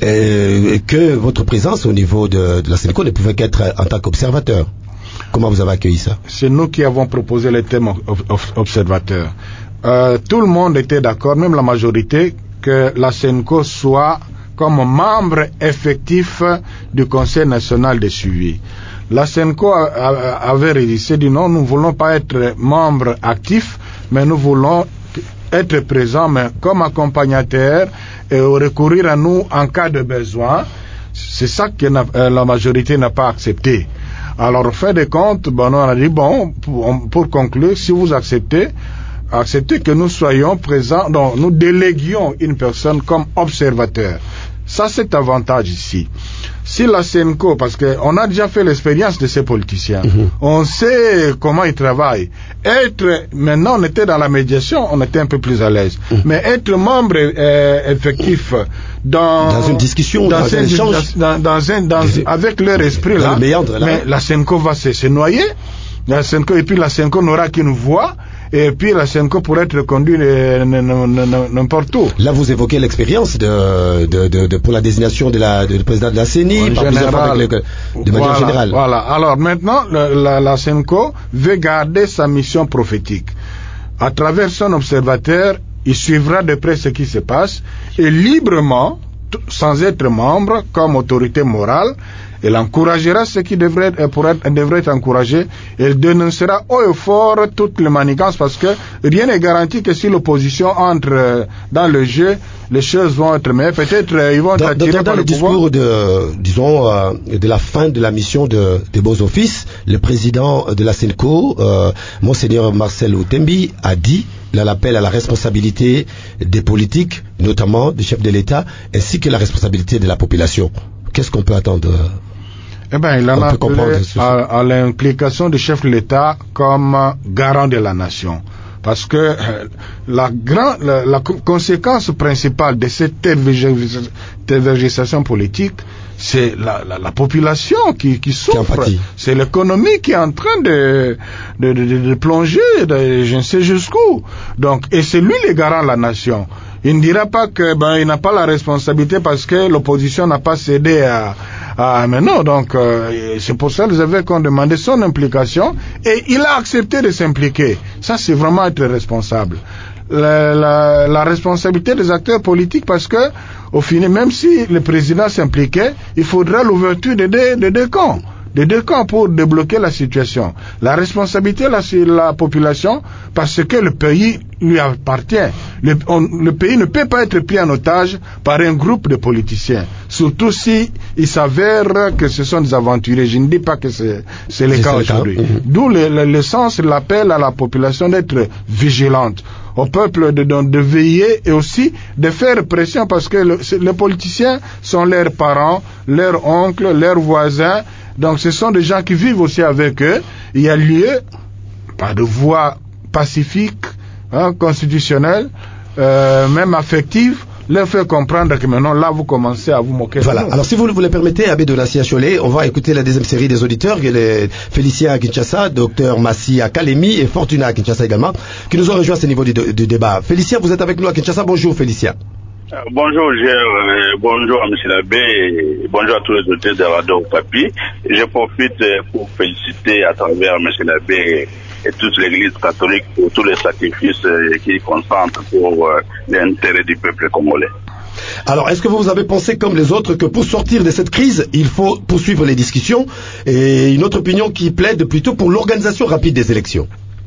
euh, que votre présence au niveau de, de la Senco ne pouvait qu'être en tant qu'observateur. Comment vous avez accueilli ça? C'est nous qui avons proposé le thème observateur. Euh, tout le monde était d'accord, même la majorité, que la Senco soit comme membre effectif du Conseil national de suivi. La Senco a, a, avait résisté, dit non, nous ne voulons pas être membre actif, mais nous voulons être présents, mais comme accompagnateurs et recourir à nous en cas de besoin. C'est ça que la majorité n'a pas accepté. Alors, au fin de compte, bon, on a dit, bon, pour, pour conclure, si vous acceptez, acceptez que nous soyons présents, donc nous déléguions une personne comme observateur. Ça, c'est avantage ici. Si la Senco, parce qu'on a déjà fait l'expérience de ces politiciens, mm-hmm. on sait comment ils travaillent. Être, maintenant on était dans la médiation, on était un peu plus à l'aise. Mm-hmm. Mais être membre euh, effectif dans, dans une discussion, dans, dans un échange, dans, dans un, dans, avec leur esprit là, méandre, là, mais la Senco va se, se noyer. La Senco, et puis la Senco n'aura qu'une voix. Et puis la Senco pourrait être conduite n'importe où. Là, vous évoquez l'expérience de, de, de, de pour la désignation de la de, de président de la C E N I, par général, le, de manière voilà, générale. Voilà. Alors maintenant, le, la, la Senco veut garder sa mission prophétique. À travers son observateur, il suivra de près ce qui se passe et librement, sans être membre, comme autorité morale, elle encouragera ce qui devrait être, pour être, devrait être encouragé. Elle dénoncera haut et fort toutes les manigances parce que rien n'est garanti que si l'opposition entre dans le jeu, les choses vont être meilleures. Peut-être ils vont dans, être attirés dans, dans par le, le discours de, disons, euh, de la fin de la mission de, de Beaux-Offices, le président de la Senco, euh, Monseigneur Marcel Outembi, a dit l'appel à la responsabilité des politiques, notamment des chefs de l'État, ainsi que la responsabilité de la population. Qu'est-ce qu'on peut attendre? Eh ben, il en a appelé à, à l'implication du chef de l'État comme garant de la nation. Parce que euh, la, grand, la, la conséquence principale de cette tergiversation politique, c'est la, la, la population qui, qui souffre. C'est l'économie qui est en train de, de, de, de plonger, de, je ne sais jusqu'où. Donc, et c'est lui le garant de la nation. il ne dira pas que ben il n'a pas la responsabilité parce que l'opposition n'a pas cédé à, à mais non, donc euh, c'est pour ça que les évêques ont demandé son implication et il a accepté de s'impliquer. Ça, c'est vraiment être responsable. La, la, la responsabilité des acteurs politiques, parce que au final, même si le président s'impliquait, il faudra l'ouverture de deux, de deux camps, de deux camps pour débloquer la situation. La responsabilité là sur la population, parce que le pays lui appartient. Le, on, le pays ne peut pas être pris en otage par un groupe de politiciens, surtout si il s'avère que ce sont des aventuriers. Je ne dis pas que c'est, c'est le cas aujourd'hui. Mmh. D'où le, le, le sens, l'appel à la population d'être vigilante, au peuple de, de, de veiller et aussi de faire pression, parce que le, les politiciens sont leurs parents, leurs oncles, leurs voisins, donc ce sont des gens qui vivent aussi avec eux. Il y a lieu, par de voie pacifique, hein, constitutionnelle, euh, même affective, leur faire comprendre que maintenant, là, vous commencez à vous moquer. Voilà. Alors, si vous le permettez, Abbé Donatien Cholet, on va écouter la deuxième série des auditeurs, les Félicien à Kinshasa, Docteur Massi à Kalemi et Fortuna à Kinshasa également, qui nous ont rejoints à ce niveau du, du débat. Félicien, vous êtes avec nous à Kinshasa. Bonjour, Félicien. Euh, bonjour, Gérard, euh, bonjour à M. Labbé, et bonjour à tous les auditeurs de Radio Okapi. Je profite euh, pour féliciter à travers M. Labbé et toute l'Église catholique pour tous les sacrifices euh, qu'ils concentrent pour euh, l'intérêt du peuple congolais. Alors, est-ce que vous avez pensé comme les autres que pour sortir de cette crise, il faut poursuivre les discussions, et une autre opinion qui plaide plutôt pour l'organisation rapide des élections?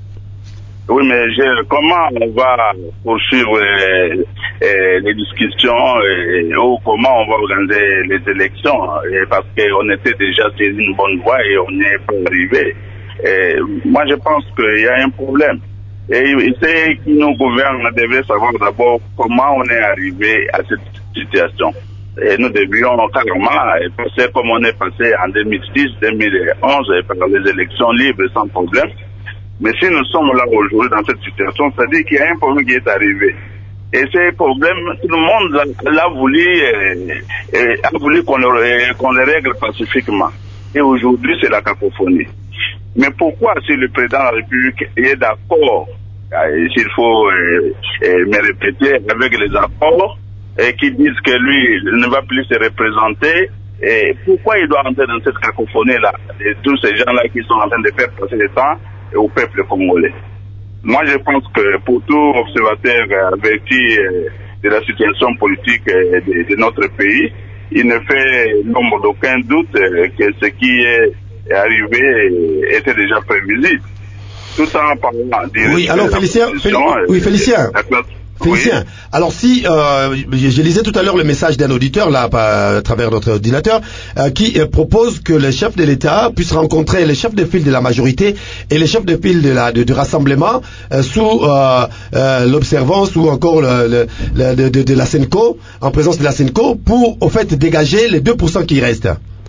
Oui, mais je, comment on va poursuivre euh, euh, les discussions euh, ou comment on va organiser les élections, euh, parce qu'on était déjà sur une bonne voie et on n'y est pas arrivé. Euh, moi, je pense qu'il y a un problème. Et ceux qui nous gouvernent devraient savoir d'abord comment on est arrivé à cette situation. Et nous devions carrément passer comme on est passé en deux mille six, deux mille onze par les élections libres sans problème. Mais si nous sommes là aujourd'hui dans cette situation, ça dit qu'il y a un problème qui est arrivé. Et ce problème, tout le monde l'a voulu, euh, a voulu qu'on le, qu'on le règle pacifiquement. Et aujourd'hui, c'est la cacophonie. Mais pourquoi, si le président de la République est d'accord, euh, s'il faut euh, euh, me répéter, avec les accords, et qui disent que lui ne va plus se représenter, et pourquoi il doit entrer dans cette cacophonie-là, et tous ces gens-là qui sont en train de faire passer le temps au peuple congolais. Moi, je pense que pour tout observateur averti de la situation politique de, de notre pays, il ne fait l'ombre d'aucun doute que ce qui est arrivé était déjà prévisible. Tout en parlant de... Oui, alors Félicien, Féli- oui, Félicien. Félicien. Oui. Alors si euh, je, je lisais tout à l'heure le message d'un auditeur là à travers notre ordinateur euh, qui euh, propose que le chef de l'État puisse rencontrer les chefs de file de la majorité et les chefs de file de la de, du rassemblement euh, sous euh, euh, l'observance ou encore le, le, le, de, de, de la Senco, en présence de la Senco, pour au fait dégager les deux pour cent qui restent.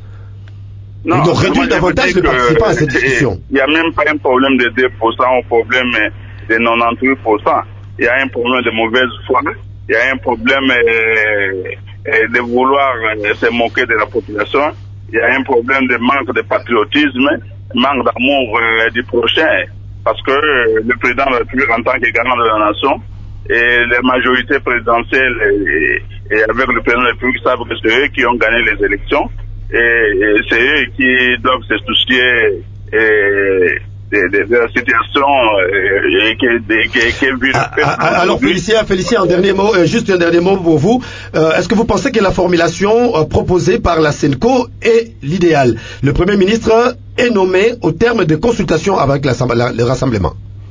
Non, donc réduire davantage les participants à cette discussion. Il n'y a même pas un problème de deux pour cent, un problème de quatre-vingt-dix-huit pour cent. Il y a un problème de mauvaise foi, il y a un problème euh, de vouloir euh, se moquer de la population, il y a un problème de manque de patriotisme, manque d'amour euh, du prochain, parce que euh, le président de la République en tant que garant de la nation et les majorités présidentielles et, et avec le président de la République savent que c'est eux qui ont gagné les élections et, et c'est eux qui doivent se soucier et, De, de, de la situation euh, qui est vue. Ah, ah, alors Félicien, Félicien, un dernier mot, euh, juste un dernier mot pour vous. Euh, est-ce que vous pensez que la formulation euh, proposée par la Senco est l'idéal? Le Premier ministre est nommé au terme de consultation avec la, la, le rassemblement.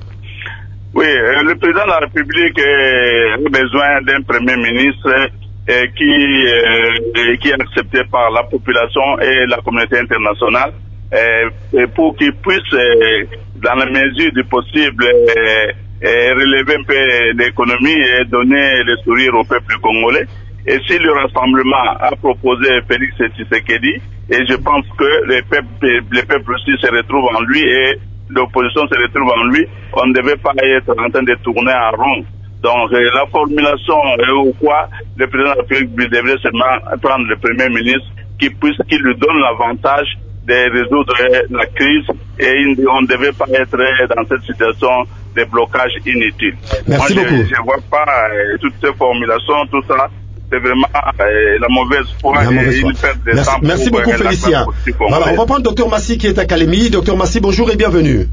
Oui, euh, le président de la République euh, a besoin d'un Premier ministre euh, qui, euh, qui est accepté par la population et la communauté internationale. Euh, pour qu'ils puissent, euh, dans la mesure du possible, euh, euh, relever un peu l'économie et donner le sourire au peuple congolais. Et si le rassemblement a proposé Félix Tshisekedi, et je pense que les peuples, les peuples aussi se retrouvent en lui et l'opposition se retrouve en lui, on ne devait pas être en train de tourner en rond. Donc euh, la formulation euh, ou quoi, le président de la République devrait seulement prendre le Premier ministre qui puisse, qui lui donne l'avantage de résoudre la crise et on ne devait pas être dans cette situation des blocages inutiles. Merci Moi, beaucoup. je ne vois pas euh, toutes ces formulations, tout ça. C'est vraiment euh, la mauvaise foi La et mauvaise foi. une perte de Merci, temps. merci pour, beaucoup euh, la Félicien. classe politique Voilà, on congolaise. va prendre docteur Massi qui est à Calémie. docteur Massi, bonjour et bienvenue.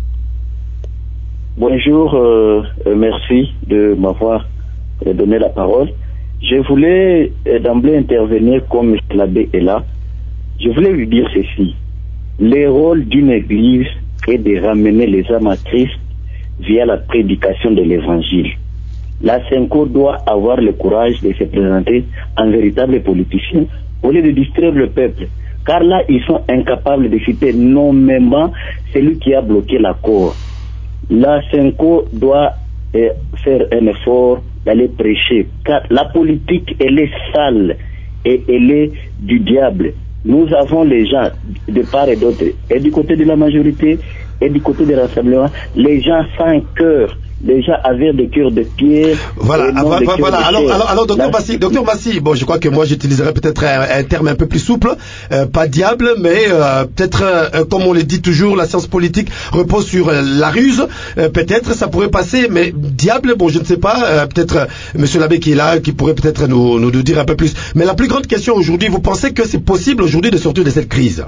Bonjour, euh, euh, merci de m'avoir euh, donné la parole. Je voulais euh, d'emblée intervenir comme M. l'abbé est là. Je voulais lui dire ceci. Le rôle d'une église est de ramener les âmes à Christ via la prédication de l'évangile. La Senko doit avoir le courage de se présenter en véritable politicien au lieu de distraire le peuple. Car là, ils sont incapables de citer nommément celui qui a bloqué l'accord. La Senko doit euh, faire un effort d'aller prêcher. Car la politique, elle est sale et elle est du diable. Nous avons les gens de part et d'autre, et du côté de la majorité, et du côté des rassemblements, les gens sans cœur, les gens avec des cœurs de pierre. Voilà, et non voilà, des cœurs voilà. de Alors, chair. alors, alors, docteur La- Massi, docteur Massi, bon, je crois que moi j'utiliserais peut-être un, un terme un peu plus souple, euh, pas diable, mais euh, peut-être, euh, comme on le dit toujours, la science politique repose sur euh, la ruse. Euh, peut-être ça pourrait passer, mais diable, bon, je ne sais pas. Euh, peut-être euh, Monsieur l'abbé qui est là, qui pourrait peut-être nous, nous nous dire un peu plus. Mais la plus grande question aujourd'hui, vous pensez que c'est possible aujourd'hui de sortir de cette crise?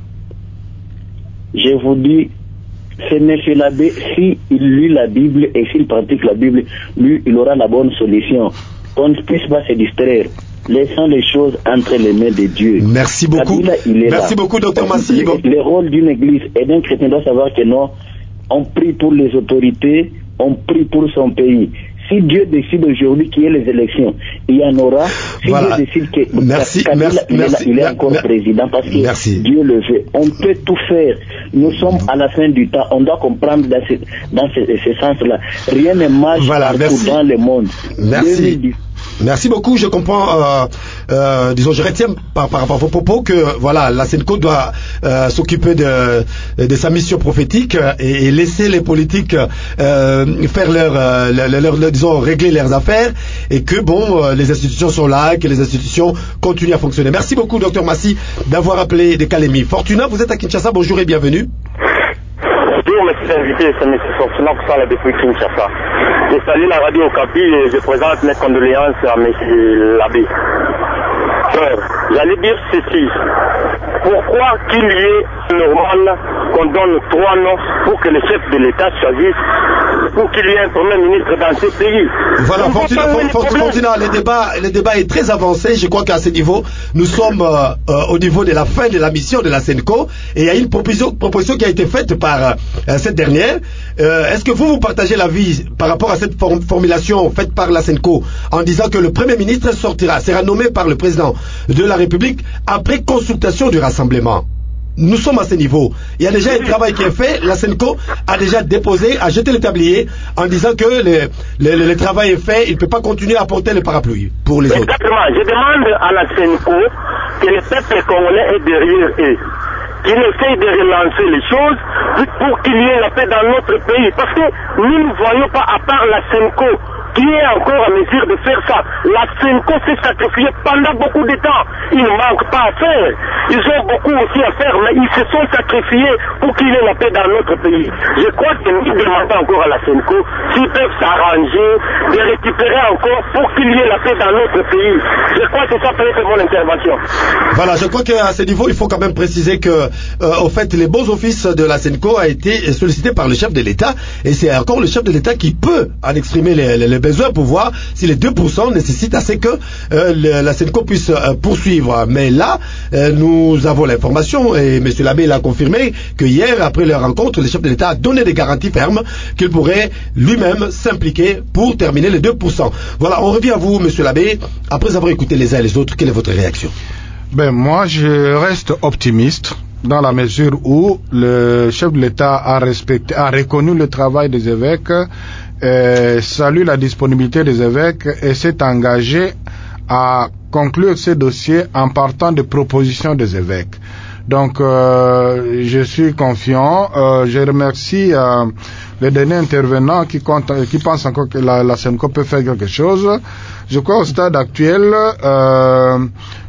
Je vous dis, c'est M. l'abbé, s'il lit la Bible et s'il pratique la Bible, lui, il aura la bonne solution. Qu'on ne puisse pas se distraire. Laissons les choses entre les mains de Dieu. Merci beaucoup. Kabila, il est Merci là. beaucoup, docteur Massi. Le, Bon. le rôle d'une église et d'un chrétien doit savoir que non, on prie pour les autorités, on prie pour son pays. Si Dieu décide aujourd'hui qu'il y ait les élections, il y en aura. Si Voilà. Dieu décide que Merci, Kabila, merci, il est, là, merci, il est mer- encore mer- président parce que merci. Dieu le veut. On peut tout faire. Nous sommes à la fin du temps. On doit comprendre dans ce, dans ce, ce sens-là. Rien ne marche Voilà, partout merci. dans le monde. Merci. deux mille dix. Merci beaucoup. Je comprends, euh, euh, disons, je retiens par, par rapport à vos propos que voilà, la Senko doit euh, s'occuper de, de sa mission prophétique euh, et, et laisser les politiques euh, faire leur, euh, leur, leur- leur- disons, régler leurs affaires et que bon, euh, les institutions sont là, que les institutions continuent à fonctionner. Merci beaucoup, docteur Massi, d'avoir appelé de Calémie. Fortuna, vous êtes à Kinshasa. Bonjour et bienvenue. Bonjour, merci d'inviter, c'est M. Fortuna pour ça, depuis Kinshasa. Je salue la radio Okapi et je présente mes condoléances à M. l'abbé. Alors, j'allais dire ceci. Pourquoi qu'il y ait normal qu'on donne trois noms pour que le chef de l'État choisisse, pour qu'il y ait un premier ministre dans ce pays? Voilà, On Fortuna, peut pas For- For- Fortuna, le débat, le débat est très avancé. Je crois qu'à ce niveau, nous sommes euh, euh, au niveau de la fin de la mission de la Senko et il y a une proposition, proposition qui a été faite par euh, cette dernière. Euh, Est-ce que vous, vous partagez l'avis par rapport à cette form- formulation faite par la Senko en disant que le Premier ministre sortira, sera nommé par le président de la République après consultation du Rassemblement? Nous sommes à ce niveau. Il y a déjà un travail qui est fait. La Senko a déjà déposé, a jeté le tablier en disant que le, le, le- le travail est fait. Il ne peut pas continuer à porter le parapluie pour les autres. Exactement. Je demande à la Senko que le peuple congolais est derrière eux, qu'il essaye de relancer les choses pour qu'il y ait la paix dans notre pays. Parce que nous ne voyons pas, à part la Senko, qui est encore en mesure de faire ça. La Senko s'est sacrifiée pendant beaucoup de temps. Il ne manque pas à faire. Ils ont beaucoup aussi à faire, mais ils se sont sacrifiés pour qu'il y ait la paix dans notre pays. Je crois que nous demandons encore à la Senko s'ils peuvent s'arranger, de récupérer encore pour qu'il y ait la paix dans notre pays. Je crois que ça peut être mon intervention. Voilà, je crois qu'à ce niveau, il faut quand même préciser que, euh, au fait, les bons offices de la Senko a été sollicité par le chef de l'État et c'est encore le chef de l'État qui peut en exprimer les, les, les besoins pour voir si les deux pour cent nécessitent assez que euh, le, la Senko puisse euh, poursuivre. Mais là, euh, nous avons l'information et M. l'abbé l'a confirmé que hier, après leur rencontre, le chef de l'État a donné des garanties fermes qu'il pourrait lui-même s'impliquer pour terminer les deux pour cent. Voilà, on revient à vous, M. l'abbé. Après avoir écouté les uns et les autres, quelle est votre réaction? Ben, moi, je reste optimiste dans la mesure où le chef de l'État a respecté, a reconnu le travail des évêques, euh, salue la disponibilité des évêques et s'est engagé à conclure ces dossiers en partant des propositions des évêques. Donc, euh, je suis confiant. Euh, je remercie euh, le dernier intervenant qui, compte, qui pense encore que la, la Senko peut faire quelque chose. Je crois au stade actuel, euh,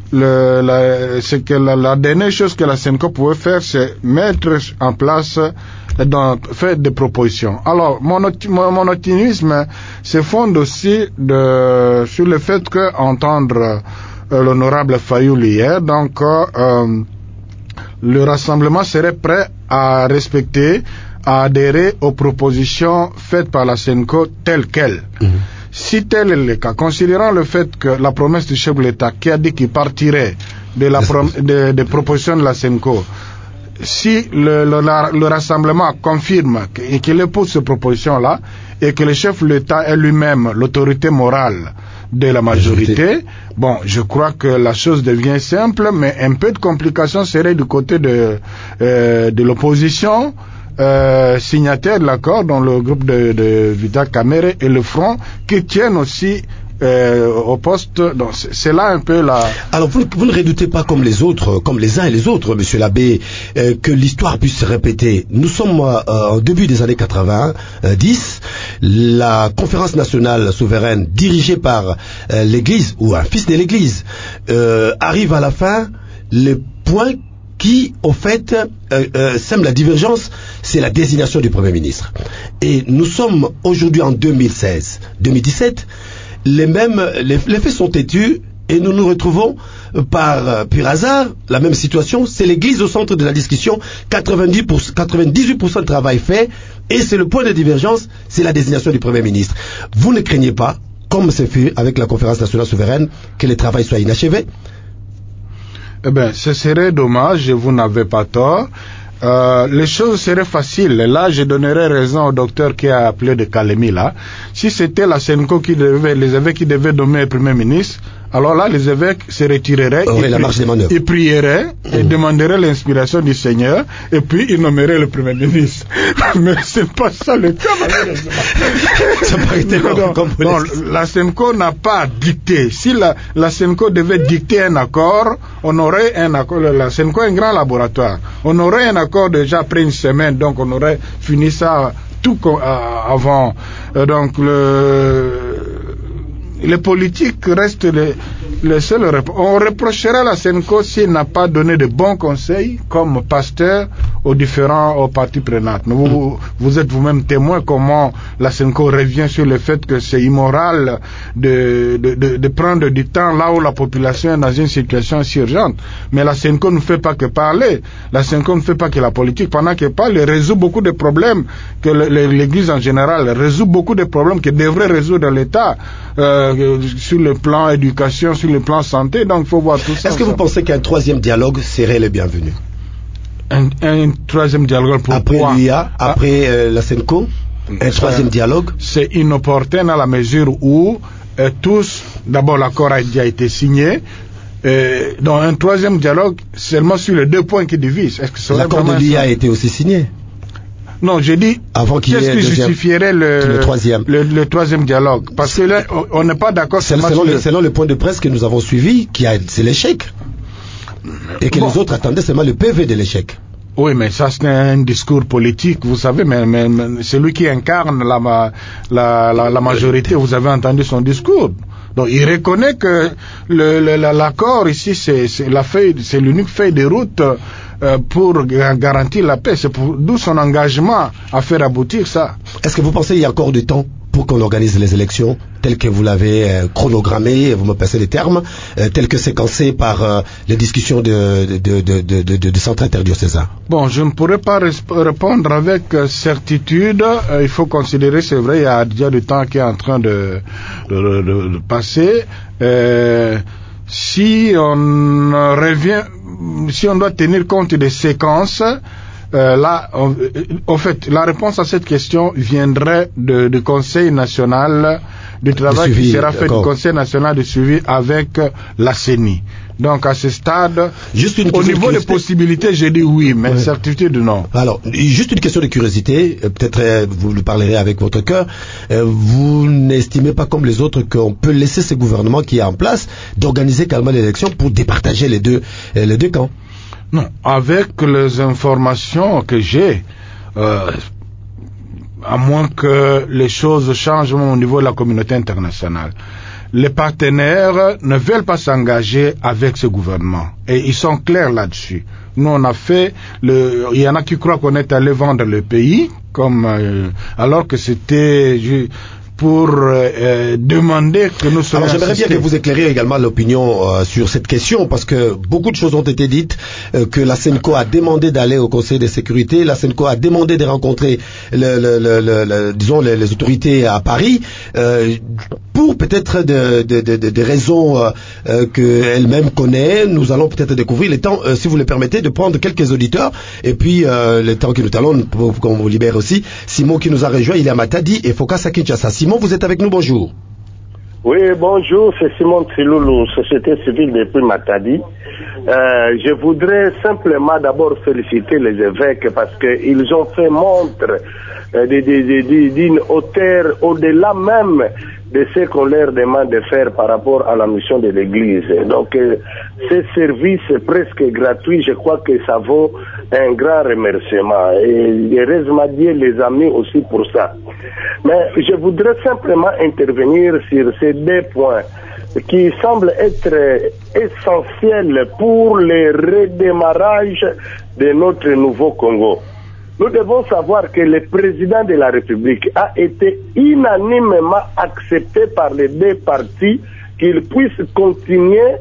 le, la, c'est que la, la dernière chose que la Senco pouvait faire, c'est mettre en place, dans, faire des propositions. Alors, mon, mon, mon optimisme se fonde aussi de, sur le fait que entendre euh, l'honorable Fayoul hier, donc euh, le rassemblement serait prêt à respecter, à adhérer aux propositions faites par la Senco telles quelles. Mmh. Si tel est le cas, considérant le fait que la promesse du chef de l'État qui a dit qu'il partirait de la prom- de, de propositions de la Senco, si le, le, la, le rassemblement confirme et qu'il épouse ces propositions-là et que le chef de l'État est lui-même l'autorité morale de la majorité, bon, je crois que la chose devient simple, mais un peu de complication serait du côté de, euh, de l'opposition, Euh, signataires de l'accord, dont le groupe de, de Vital Kamerhe et le Front, qui tiennent aussi euh, au poste. Donc c'est là un peu la... Alors vous, vous ne redoutez pas comme les autres, comme les uns et les autres, monsieur l'abbé, euh, que l'histoire puisse se répéter. Nous sommes euh, au début des années quatre-vingt-dix, la conférence nationale souveraine dirigée par euh, l'Église, ou un fils de l'Église, euh, arrive à la fin, le point qui, au fait, euh, euh, sème la divergence, c'est la désignation du Premier ministre. Et nous sommes aujourd'hui en deux mille seize, deux mille dix-sept, les mêmes, les, les faits sont têtus, et nous nous retrouvons par euh, pur hasard, la même situation, c'est l'Église au centre de la discussion, quatre-vingt-dix pour cent, quatre-vingt-dix-huit pour cent de travail fait, et c'est le point de divergence, c'est la désignation du Premier ministre. Vous ne craignez pas, comme c'est fait avec la conférence nationale souveraine, que le travail soit inachevé? Eh bien, ce serait dommage, vous n'avez pas tort. Euh, les choses seraient faciles. Là, je donnerais raison au docteur qui a appelé de Kalemi, là. Si c'était la Senco qui devait, les évêques qui devaient nommer le Premier ministre, alors là, les évêques se retireraient, oh, ils, pri- ils prieraient, mmh. et demanderaient l'inspiration du Seigneur, et puis ils nommeraient le Premier ministre. Mais c'est pas ça le cas, malheureusement. Ça paraît tellement non, non, la Senco n'a pas dicté. Si la, la Senco devait dicter un accord, on aurait un accord. La Senco est un grand laboratoire. On aurait un accord déjà après une semaine, donc on aurait fini ça tout euh, avant. Euh, donc le les politiques restent les, les seuls. Rep- on reprochera la Senco s'il n'a pas donné de bons conseils comme pasteur aux différents aux parties prenantes. Mais vous, vous êtes vous-même témoin comment la Senco revient sur le fait que c'est immoral de, de, de, de prendre du temps là où la population est dans une situation si urgente. Mais la Senco ne fait pas que parler. La Senco ne fait pas que la politique. Pendant qu'elle parle, elle résout beaucoup de problèmes que le, le, l'Église en général résout beaucoup de problèmes que devrait résoudre l'État. Euh, sur le plan éducation, sur le plan santé, donc il faut voir tout ça. Est-ce que vous pensez qu'un troisième dialogue serait le bienvenu? Un, un troisième dialogue pour après l'U I A, ah. après euh, la Senco, un troisième euh, dialogue? C'est inopportun à la mesure où euh, tous, d'abord l'accord a déjà été signé, euh, donc un troisième dialogue seulement sur les deux points qui divisent. Est-ce que l'accord de l'U I A a été aussi signé? Non, j'ai dit, avant qu'il qu'est-ce qui justifierait le, le, troisième. Le, le troisième dialogue? Parce que là, on n'est pas d'accord. C'est selon, le, selon le point de presse que nous avons suivi, qui a, c'est l'échec. Et que bon. Les autres attendaient seulement le P V de l'échec. Oui, mais ça c'est un discours politique, vous savez, mais, mais, mais celui qui incarne la, la, la, la majorité, vous avez entendu son discours. Donc il reconnaît que le, le, l'accord ici, c'est, c'est, la feuille, c'est l'unique feuille de route euh, pour garantir la paix. C'est pour, d'où son engagement à faire aboutir ça. Est-ce que vous pensez qu'il y a encore du temps pour qu'on organise les élections telles que vous l'avez euh, chronogrammées, vous me passez les termes, euh, telles que séquencées par euh, les discussions de, de, de, de, de, de, de centre interdiocésain? Bon, je ne pourrais pas répondre avec euh, certitude. Euh, il faut considérer, c'est vrai, il y a déjà du temps qui est en train de, de, de, de passer. Euh, si on revient, si on doit tenir compte des séquences, Euh, là, on, en fait, la réponse à cette question viendrait de, du Conseil national du travail suivi, qui sera fait d'accord. Du Conseil national de suivi avec la C E N I. Donc, à ce stade, juste une au niveau de des possibilités, j'ai dit oui, mais ouais. Certitude, non. Alors, juste une question de curiosité, peut-être euh, vous le parlerez avec votre cœur. Euh, vous n'estimez pas comme les autres qu'on peut laisser ce gouvernement qui est en place d'organiser calmement l'élection pour départager les deux, euh, les deux camps? Non, avec les informations que j'ai, euh, à moins que les choses changent au niveau de la communauté internationale. Les partenaires ne veulent pas s'engager avec ce gouvernement. Et ils sont clairs là-dessus. Nous, on a fait... Le... Il y en a qui croient qu'on est allé vendre le pays, comme euh, alors que c'était... pour euh, demander que nous soyons... Alors j'aimerais bien que vous éclairiez également l'opinion euh, sur cette question, parce que beaucoup de choses ont été dites, euh, que la SENCO a demandé d'aller au Conseil de sécurité, la SENCO a demandé de rencontrer le, le, le, le, le, disons les, les autorités à Paris, euh, pour peut-être des de, de, de, de raisons euh, qu'elle-même connaît. Nous allons peut-être découvrir. Le temps, euh, si vous le permettez, de prendre quelques auditeurs, et puis euh, le temps que nous allons, pour qu'on vous libère aussi, Simon qui nous a rejoint, il est à Matadi et Focas à Kinshasa. Simon, vous êtes avec nous, bonjour. Oui, bonjour, c'est Simon Tsiloulou, Société civile depuis Matadi. Euh, je voudrais simplement d'abord féliciter les évêques parce qu'ils ont fait montre euh, d'une hauteur au-delà même de ce qu'on leur demande de faire par rapport à la mission de l'Église. Donc, euh, ces services presque gratuits, je crois que ça vaut un grand remerciement. Et heureusement Dieu les a mis aussi pour ça. Mais je voudrais simplement intervenir sur ces deux points qui semblent être essentiels pour le redémarrage de notre nouveau Congo. Nous devons savoir que le président de la République a été unanimement accepté par les deux partis qu'il puisse continuer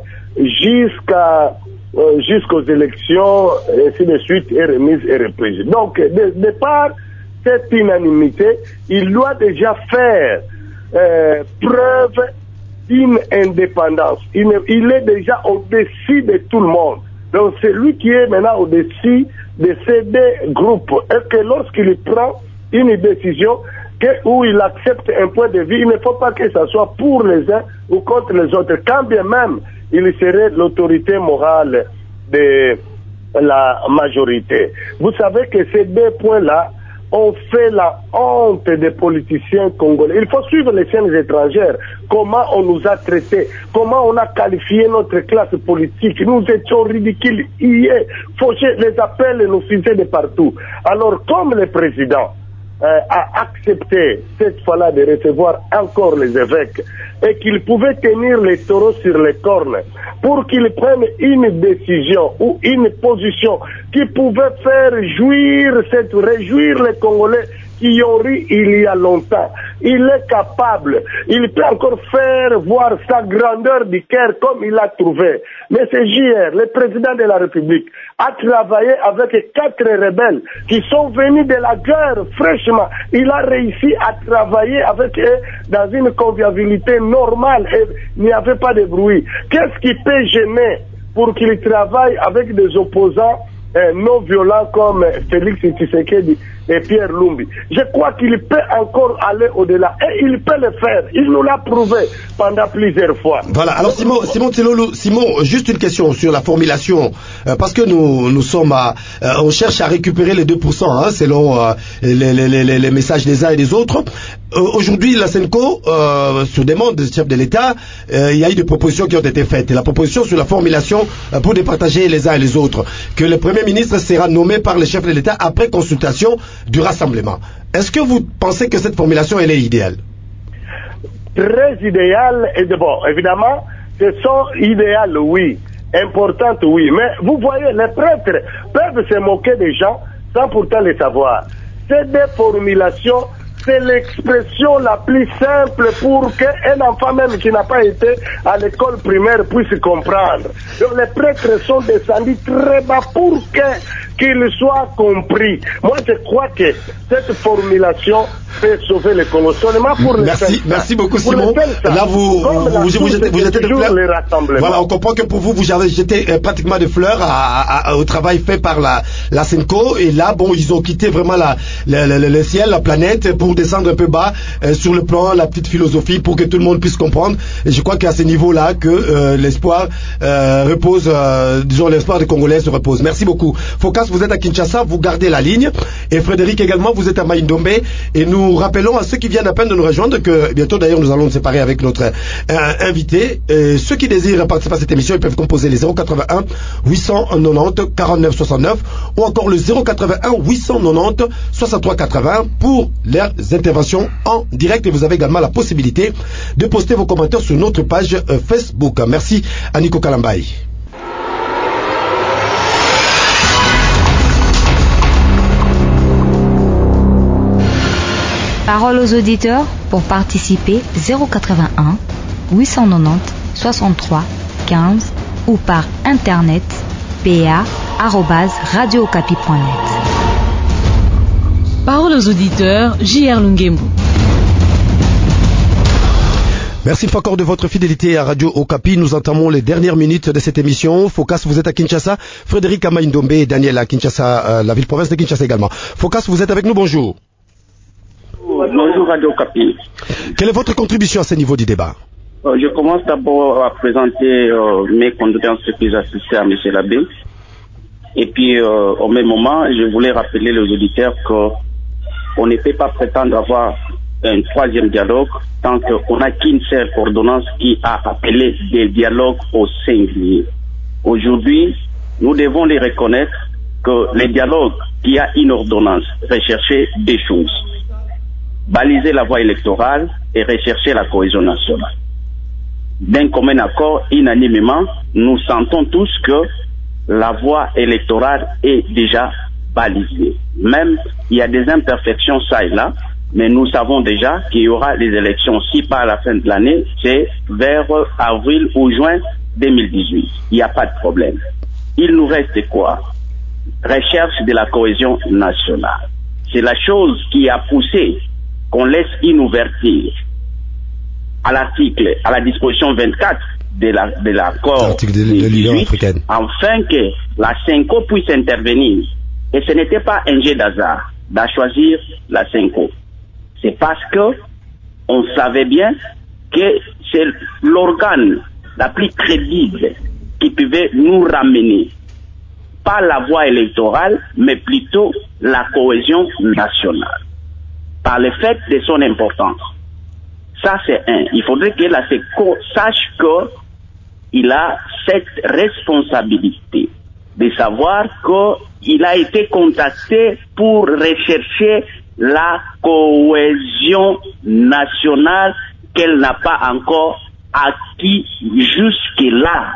jusqu'à euh, jusqu'aux élections, et ainsi de suite, et remise et reprise. Donc, de, de par cette unanimité, il doit déjà faire euh, preuve d'une indépendance. Il, il est déjà au-dessus de tout le monde. Donc, c'est lui qui est maintenant au-dessus de ces deux groupes. Et que lorsqu'il prend une décision que, où il accepte un point de vue, il ne faut pas que ça soit pour les uns ou contre les autres. Quand bien même il serait l'autorité morale de la majorité. Vous savez que ces deux points-là ont fait la honte des politiciens congolais. Il faut suivre les chaînes étrangères. Comment on nous a traités, comment on a qualifié notre classe politique. Nous étions ridicules hier. Fauché, les appels nous faisaient de partout. Alors, comme le président euh, a accepté cette fois-là de recevoir encore les évêques et qu'il pouvait tenir les taureaux sur les cornes pour qu'ils prennent une décision ou une position qui pouvait faire jouir, cette, réjouir les Congolais qui ont ri il y a longtemps. Il est capable, il peut encore faire voir sa grandeur du cœur comme il l'a trouvé. Mais c'est J R, le président de la République, a travaillé avec quatre rebelles qui sont venus de la guerre fraîchement. Il a réussi à travailler avec eux dans une convivialité normale et il n'y avait pas de bruit. Qu'est-ce qui peut gêner pour qu'il travaille avec des opposants Euh, non violents comme Félix Tshisekedi et Pierre Lumbi? Je crois qu'il peut encore aller au-delà et il peut le faire. Il nous l'a prouvé pendant plusieurs fois. Voilà. Alors Simon, Simon Tsiloulou, Simon, juste une question sur la formulation, euh, parce que nous nous sommes à, euh, on cherche à récupérer les deux pour cent, hein, selon euh, les, les, les, les messages des uns et des autres. Euh, aujourd'hui, la SENCO, euh, sur demande du chef de l'État, euh, il y a eu des propositions qui ont été faites. Et la proposition sur la formulation euh, pour départager les uns et les autres, que le Premier ministre sera nommé par le chef de l'État après consultation du Rassemblement. Est-ce que vous pensez que cette formulation, elle est idéale? Très idéale, et de bon, évidemment, ce sont idéales, oui, importantes, oui, mais vous voyez, les prêtres peuvent se moquer des gens sans pourtant les savoir. Ces deux formulations, c'est l'expression la plus simple pour qu'un enfant même qui n'a pas été à l'école primaire puisse comprendre. Donc les prêtres sont descendus très bas pour que qu'il soit compris. Moi je crois que cette formulation peut sauver le Congo seulement pour le merci, faire. Merci beaucoup Simon. Là vous vous, vous, vous jetez, vous jetez de fleurs. Voilà, on comprend que pour vous vous avez jeté euh, pratiquement des fleurs à, à, à, au travail fait par la la SENCO, et là bon ils ont quitté vraiment la, la, la, le ciel, la planète pour descendre un peu bas euh, sur le plan la petite philosophie pour que tout le monde puisse comprendre. Et je crois qu'à ce niveau-là que euh, l'espoir euh, repose, euh, disons l'espoir des Congolais se repose. Merci beaucoup. Focas vous êtes à Kinshasa, vous gardez la ligne. Et Frédéric également, vous êtes à Mai-Ndombe. Et nous rappelons à ceux qui viennent à peine de nous rejoindre que bientôt d'ailleurs nous allons nous séparer avec notre euh, invité. Et ceux qui désirent participer à cette émission, ils peuvent composer les zéro quatre-vingt-un huit cent quatre-vingt-dix quarante-neuf soixante-neuf ou encore le zéro quatre-vingt-un huit cent quatre-vingt-dix soixante-trois quatre-vingts pour leurs interventions en direct. Et vous avez également la possibilité de poster vos commentaires sur notre page euh, Facebook. Merci à Nico Kalambaï. Parole aux auditeurs pour participer zéro quatre-vingt-un huit cent quatre-vingt-dix soixante-trois quinze ou par internet p a arobase radio okapi point net. Parole aux auditeurs, J R Lungembu. Merci une fois encore de votre fidélité à Radio Okapi. Nous entamons les dernières minutes de cette émission. Focas, vous êtes à Kinshasa. Frédéric à Mai-Ndombe et Daniel à Kinshasa, euh, la ville-province de Kinshasa également. Focas, vous êtes avec nous, bonjour. Bonjour Radio Okapi. Quelle est votre contribution à ce niveau du débat? euh, Je commence d'abord à présenter euh, mes condoléances que j'ai assistées à M. Labbé. Et puis, euh, au même moment, je voulais rappeler aux auditeurs qu'on ne peut pas prétendre avoir un troisième dialogue tant qu'on n'a qu'une seule ordonnance qui a appelé des dialogues au singulier. Aujourd'hui, nous devons les reconnaître que les dialogues qui a une ordonnance rechercher des choses, baliser la voie électorale et rechercher la cohésion nationale. D'un commun accord, unanimement, nous sentons tous que la voie électorale est déjà balisée. Même, il y a des imperfections ça et là, mais nous savons déjà qu'il y aura les élections, si pas à la fin de l'année, c'est vers avril ou juin deux mille dix-huit. Il n'y a pas de problème. Il nous reste quoi? Recherche de la cohésion nationale. C'est la chose qui a poussé qu'on laisse une ouverture à l'article, à la disposition vingt-quatre de la, de l'accord de, de l'Union africaine, afin que la CENCO puisse intervenir. Et ce n'était pas un jeu d'hasard d'à choisir la CENCO. C'est parce que on savait bien que c'est l'organe la plus crédible qui pouvait nous ramener, pas la voie électorale, mais plutôt la cohésion nationale, par le fait de son importance. Ça, c'est un. Il faudrait que la CENCO sache qu'il a cette responsabilité de savoir qu'il a été contacté pour rechercher la cohésion nationale qu'elle n'a pas encore acquis jusque-là.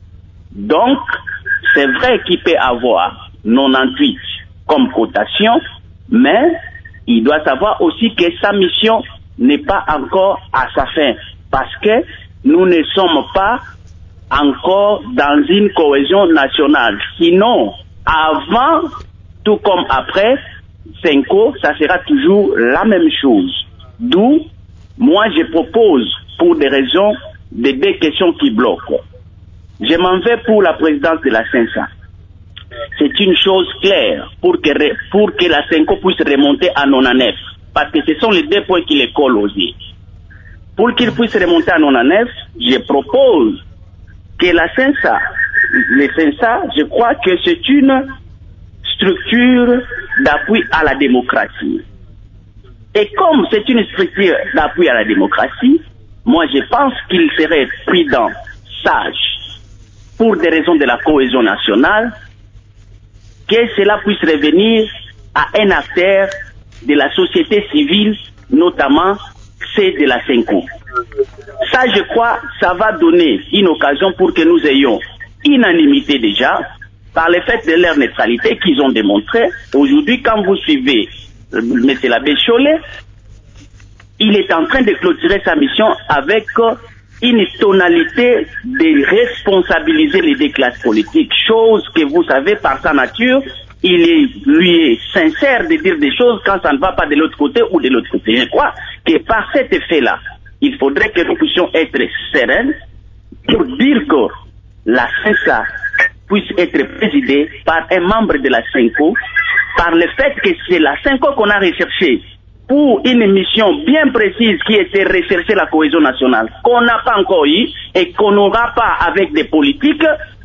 Donc, c'est vrai qu'il peut avoir quatre-vingt-dix-huit comme cotation, mais il doit savoir aussi que sa mission n'est pas encore à sa fin, parce que nous ne sommes pas encore dans une cohésion nationale. Sinon, avant, tout comme après, CENCO, ça sera toujours la même chose. D'où, moi, je propose, pour des raisons, des deux questions qui bloquent. Je m'en vais pour la présidence de la CENSA. C'est une chose claire pour que, pour que la CENCO puisse remonter à quatre-vingt-dix-neuf. Parce que ce sont les deux points qui les collent aux yeux. Pour qu'il puisse remonter à quatre-vingt-dix-neuf, je propose que la CENSA, les CENSA, je crois que c'est une structure d'appui à la démocratie. Et comme c'est une structure d'appui à la démocratie, moi je pense qu'il serait prudent, sage, pour des raisons de la cohésion nationale, que cela puisse revenir à un acteur de la société civile, notamment c'est de la CENCO. Ça, je crois, ça va donner une occasion pour que nous ayons unanimité déjà, par le fait de leur neutralité qu'ils ont démontré. Aujourd'hui, quand vous suivez M. Labbé Cholé, il est en train de clôturer sa mission avec une tonalité de responsabiliser les deux classes politiques, chose que vous savez par sa nature, il est, lui est sincère de dire des choses quand ça ne va pas de l'autre côté ou de l'autre côté. Je crois que par cet effet-là, il faudrait que nous puissions être sereins pour dire que la CENSA puisse être présidée par un membre de la CENCO, par le fait que c'est la CENCO qu'on a recherché pour une mission bien précise qui était rechercher la cohésion nationale, qu'on n'a pas encore eu et qu'on n'aura pas avec des politiques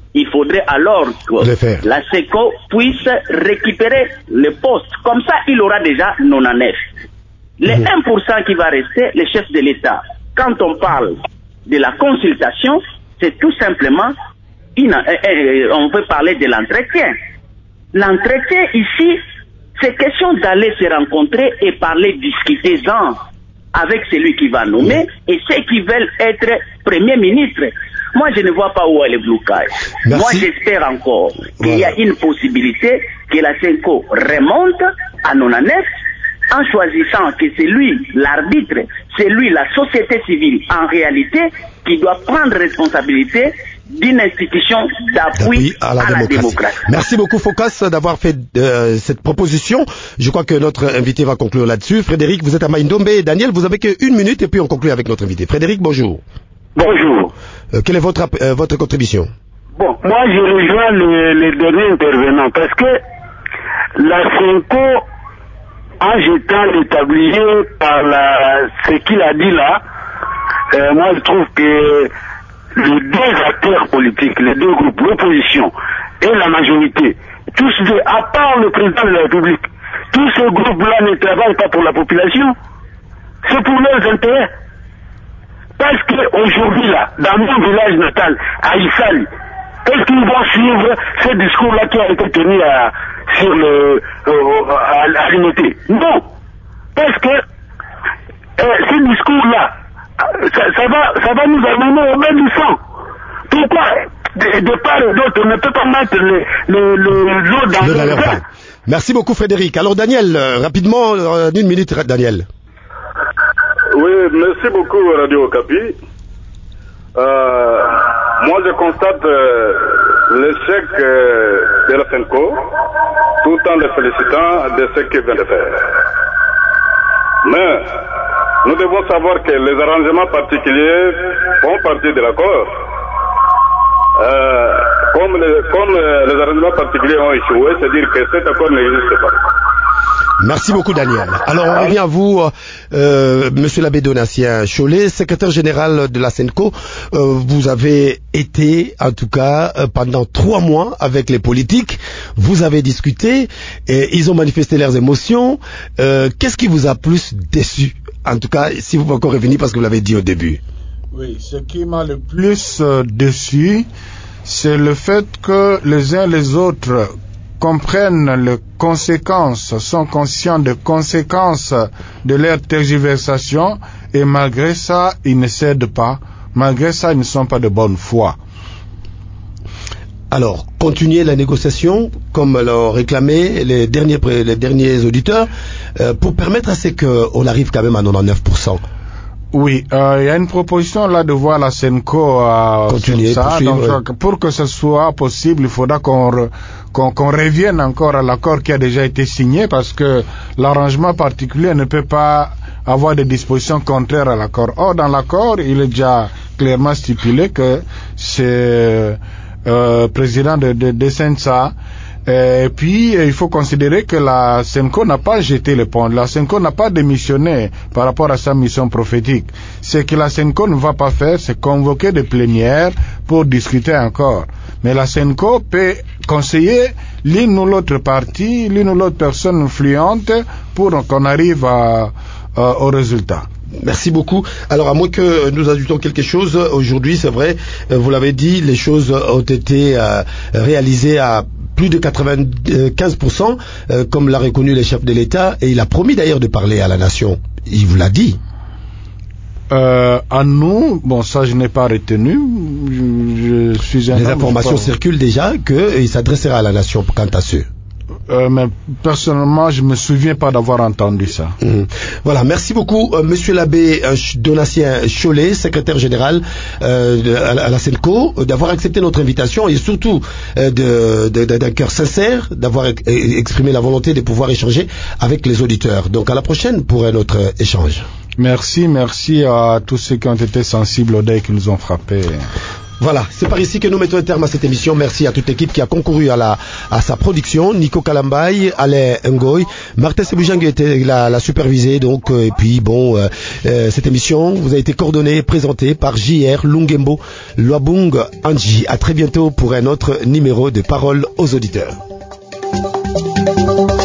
il faudrait alors que la SENCO puisse récupérer le poste. Comme ça, il aura déjà quatre-vingt-dix-neuf. Les mmh. un pour cent qui va rester, les chefs de l'État. Quand on parle de la consultation, c'est tout simplement, une, euh, euh, on peut parler de l'entretien. L'entretien ici, c'est question d'aller se rencontrer et parler, discuter-en avec celui qui va nommer et ceux qui veulent être Premier ministre. Moi, je ne vois pas où est le blocage. Moi, j'espère encore qu'il y a une possibilité que la SENCO remonte à quatre-vingt-dix-neuf en choisissant que c'est lui, l'arbitre, c'est lui, la société civile, en réalité, qui doit prendre responsabilité d'une institution d'appui à, la, à démocratie. la démocratie. Merci beaucoup, Focas, d'avoir fait euh, cette proposition. Je crois que notre invité va conclure là-dessus. Frédéric, vous êtes à Maïndombe. Daniel, vous avez qu'une minute et puis on conclut avec notre invité. Frédéric, bonjour. Bonjour. Euh, quelle est votre, euh, votre contribution? Bon, moi je rejoins les, les derniers intervenants parce que la SENCO, en jetant le tablier par la, ce qu'il a dit là, euh, moi je trouve que les deux acteurs politiques, les deux groupes, l'opposition et la majorité, tous deux, à part le président de la République, tous ces groupes-là ne travaillent pas pour la population, c'est pour leurs intérêts. Parce qu'aujourd'hui là, dans mon village natal, à Issali, est-ce qu'ils vont suivre ce discours-là qui a été tenu à, sur le, euh, à, à l'unité? Non. Parce que euh, ce discours-là, ça, ça, va, ça va nous amener au même du sang. Pourquoi de, de part et d'autre, on ne peut pas mettre le, le, le, l'eau dans le, le vin. Merci beaucoup, Frédéric. Alors, Daniel, euh, rapidement, euh, une minute, Daniel. Oui, merci beaucoup, Radio Okapi. Euh, moi, je constate euh, l'échec euh, de la SENCO, tout en les félicitant de ce qu'ils viennent de faire. Mais nous devons savoir que les arrangements particuliers font partie de l'accord. Euh, comme les, comme les arrangements particuliers ont échoué, c'est-à-dire que cet accord n'existe pas. Merci beaucoup, Daniel. Alors, on revient à vous, euh, Monsieur l'abbé Donatien Cholet, secrétaire général de la SENCO. Euh, vous avez été, en tout cas, euh, pendant trois mois avec les politiques. Vous avez discuté et ils ont manifesté leurs émotions. Euh, qu'est-ce qui vous a plus déçu? En tout cas, si vous pouvez encore revenir parce que vous l'avez dit au début. Oui, ce qui m'a le plus euh, déçu, c'est le fait que les uns les autres comprennent les conséquences, sont conscients des conséquences de leur tergiversation et malgré ça, ils ne cèdent pas. Malgré ça, ils ne sont pas de bonne foi. Alors, continuer la négociation, comme l'ont réclamé les derniers, les derniers auditeurs, euh, pour permettre à ce qu'on arrive quand même à quatre-vingt-dix-neuf pour cent. Oui, il euh, y a une proposition là de voir la SENCO euh, continuer, sur ça. Donc, ouais. Pour que ce soit possible, il faudra qu'on, re, qu'on, qu'on revienne encore à l'accord qui a déjà été signé parce que l'arrangement particulier ne peut pas avoir des dispositions contraires à l'accord. Or, dans l'accord, il est déjà clairement stipulé que c'est euh, président de, de, de Sensa. Et puis, il faut considérer que la SENCO n'a pas jeté le pont. La SENCO n'a pas démissionné par rapport à sa mission prophétique. Ce que la SENCO ne va pas faire, c'est convoquer des plénières pour discuter encore. Mais la SENCO peut conseiller l'une ou l'autre partie, l'une ou l'autre personne influente pour qu'on arrive à, à, au résultat. Merci beaucoup. Alors, à moins que nous ajoutons quelque chose, aujourd'hui, c'est vrai, vous l'avez dit, les choses ont été euh, réalisées à plus de quatre-vingt-quinze pour cent, euh, comme l'a reconnu le chef de l'État, et il a promis d'ailleurs de parler à la nation. Il vous l'a dit. Euh, à nous, bon, ça je n'ai pas retenu. Je, je suis un Les informations circulent déjà qu'il s'adressera à la nation quant à ceux. Euh, mais personnellement, je me souviens pas d'avoir entendu ça. Mmh. Voilà, merci beaucoup, euh, Monsieur l'abbé euh, Donatien Cholet, secrétaire général euh, de, à, à la SENCO, euh, d'avoir accepté notre invitation et surtout euh, de, de, de, d'un cœur sincère, d'avoir e- exprimé la volonté de pouvoir échanger avec les auditeurs. Donc à la prochaine pour un autre échange. Merci, merci à tous ceux qui ont été sensibles au deuil qui nous ont frappés. Voilà, c'est par ici que nous mettons un terme à cette émission. Merci à toute l'équipe qui a concouru à, la, à sa production. Nico Kalambay, Alain Ngoy, Martin Seboujangue était la, la supervisée. Donc, euh, et puis bon, euh, euh, cette émission vous a été coordonnée et présentée par J R Lungembo Loabung Anji. À très bientôt pour un autre numéro de Parole aux auditeurs.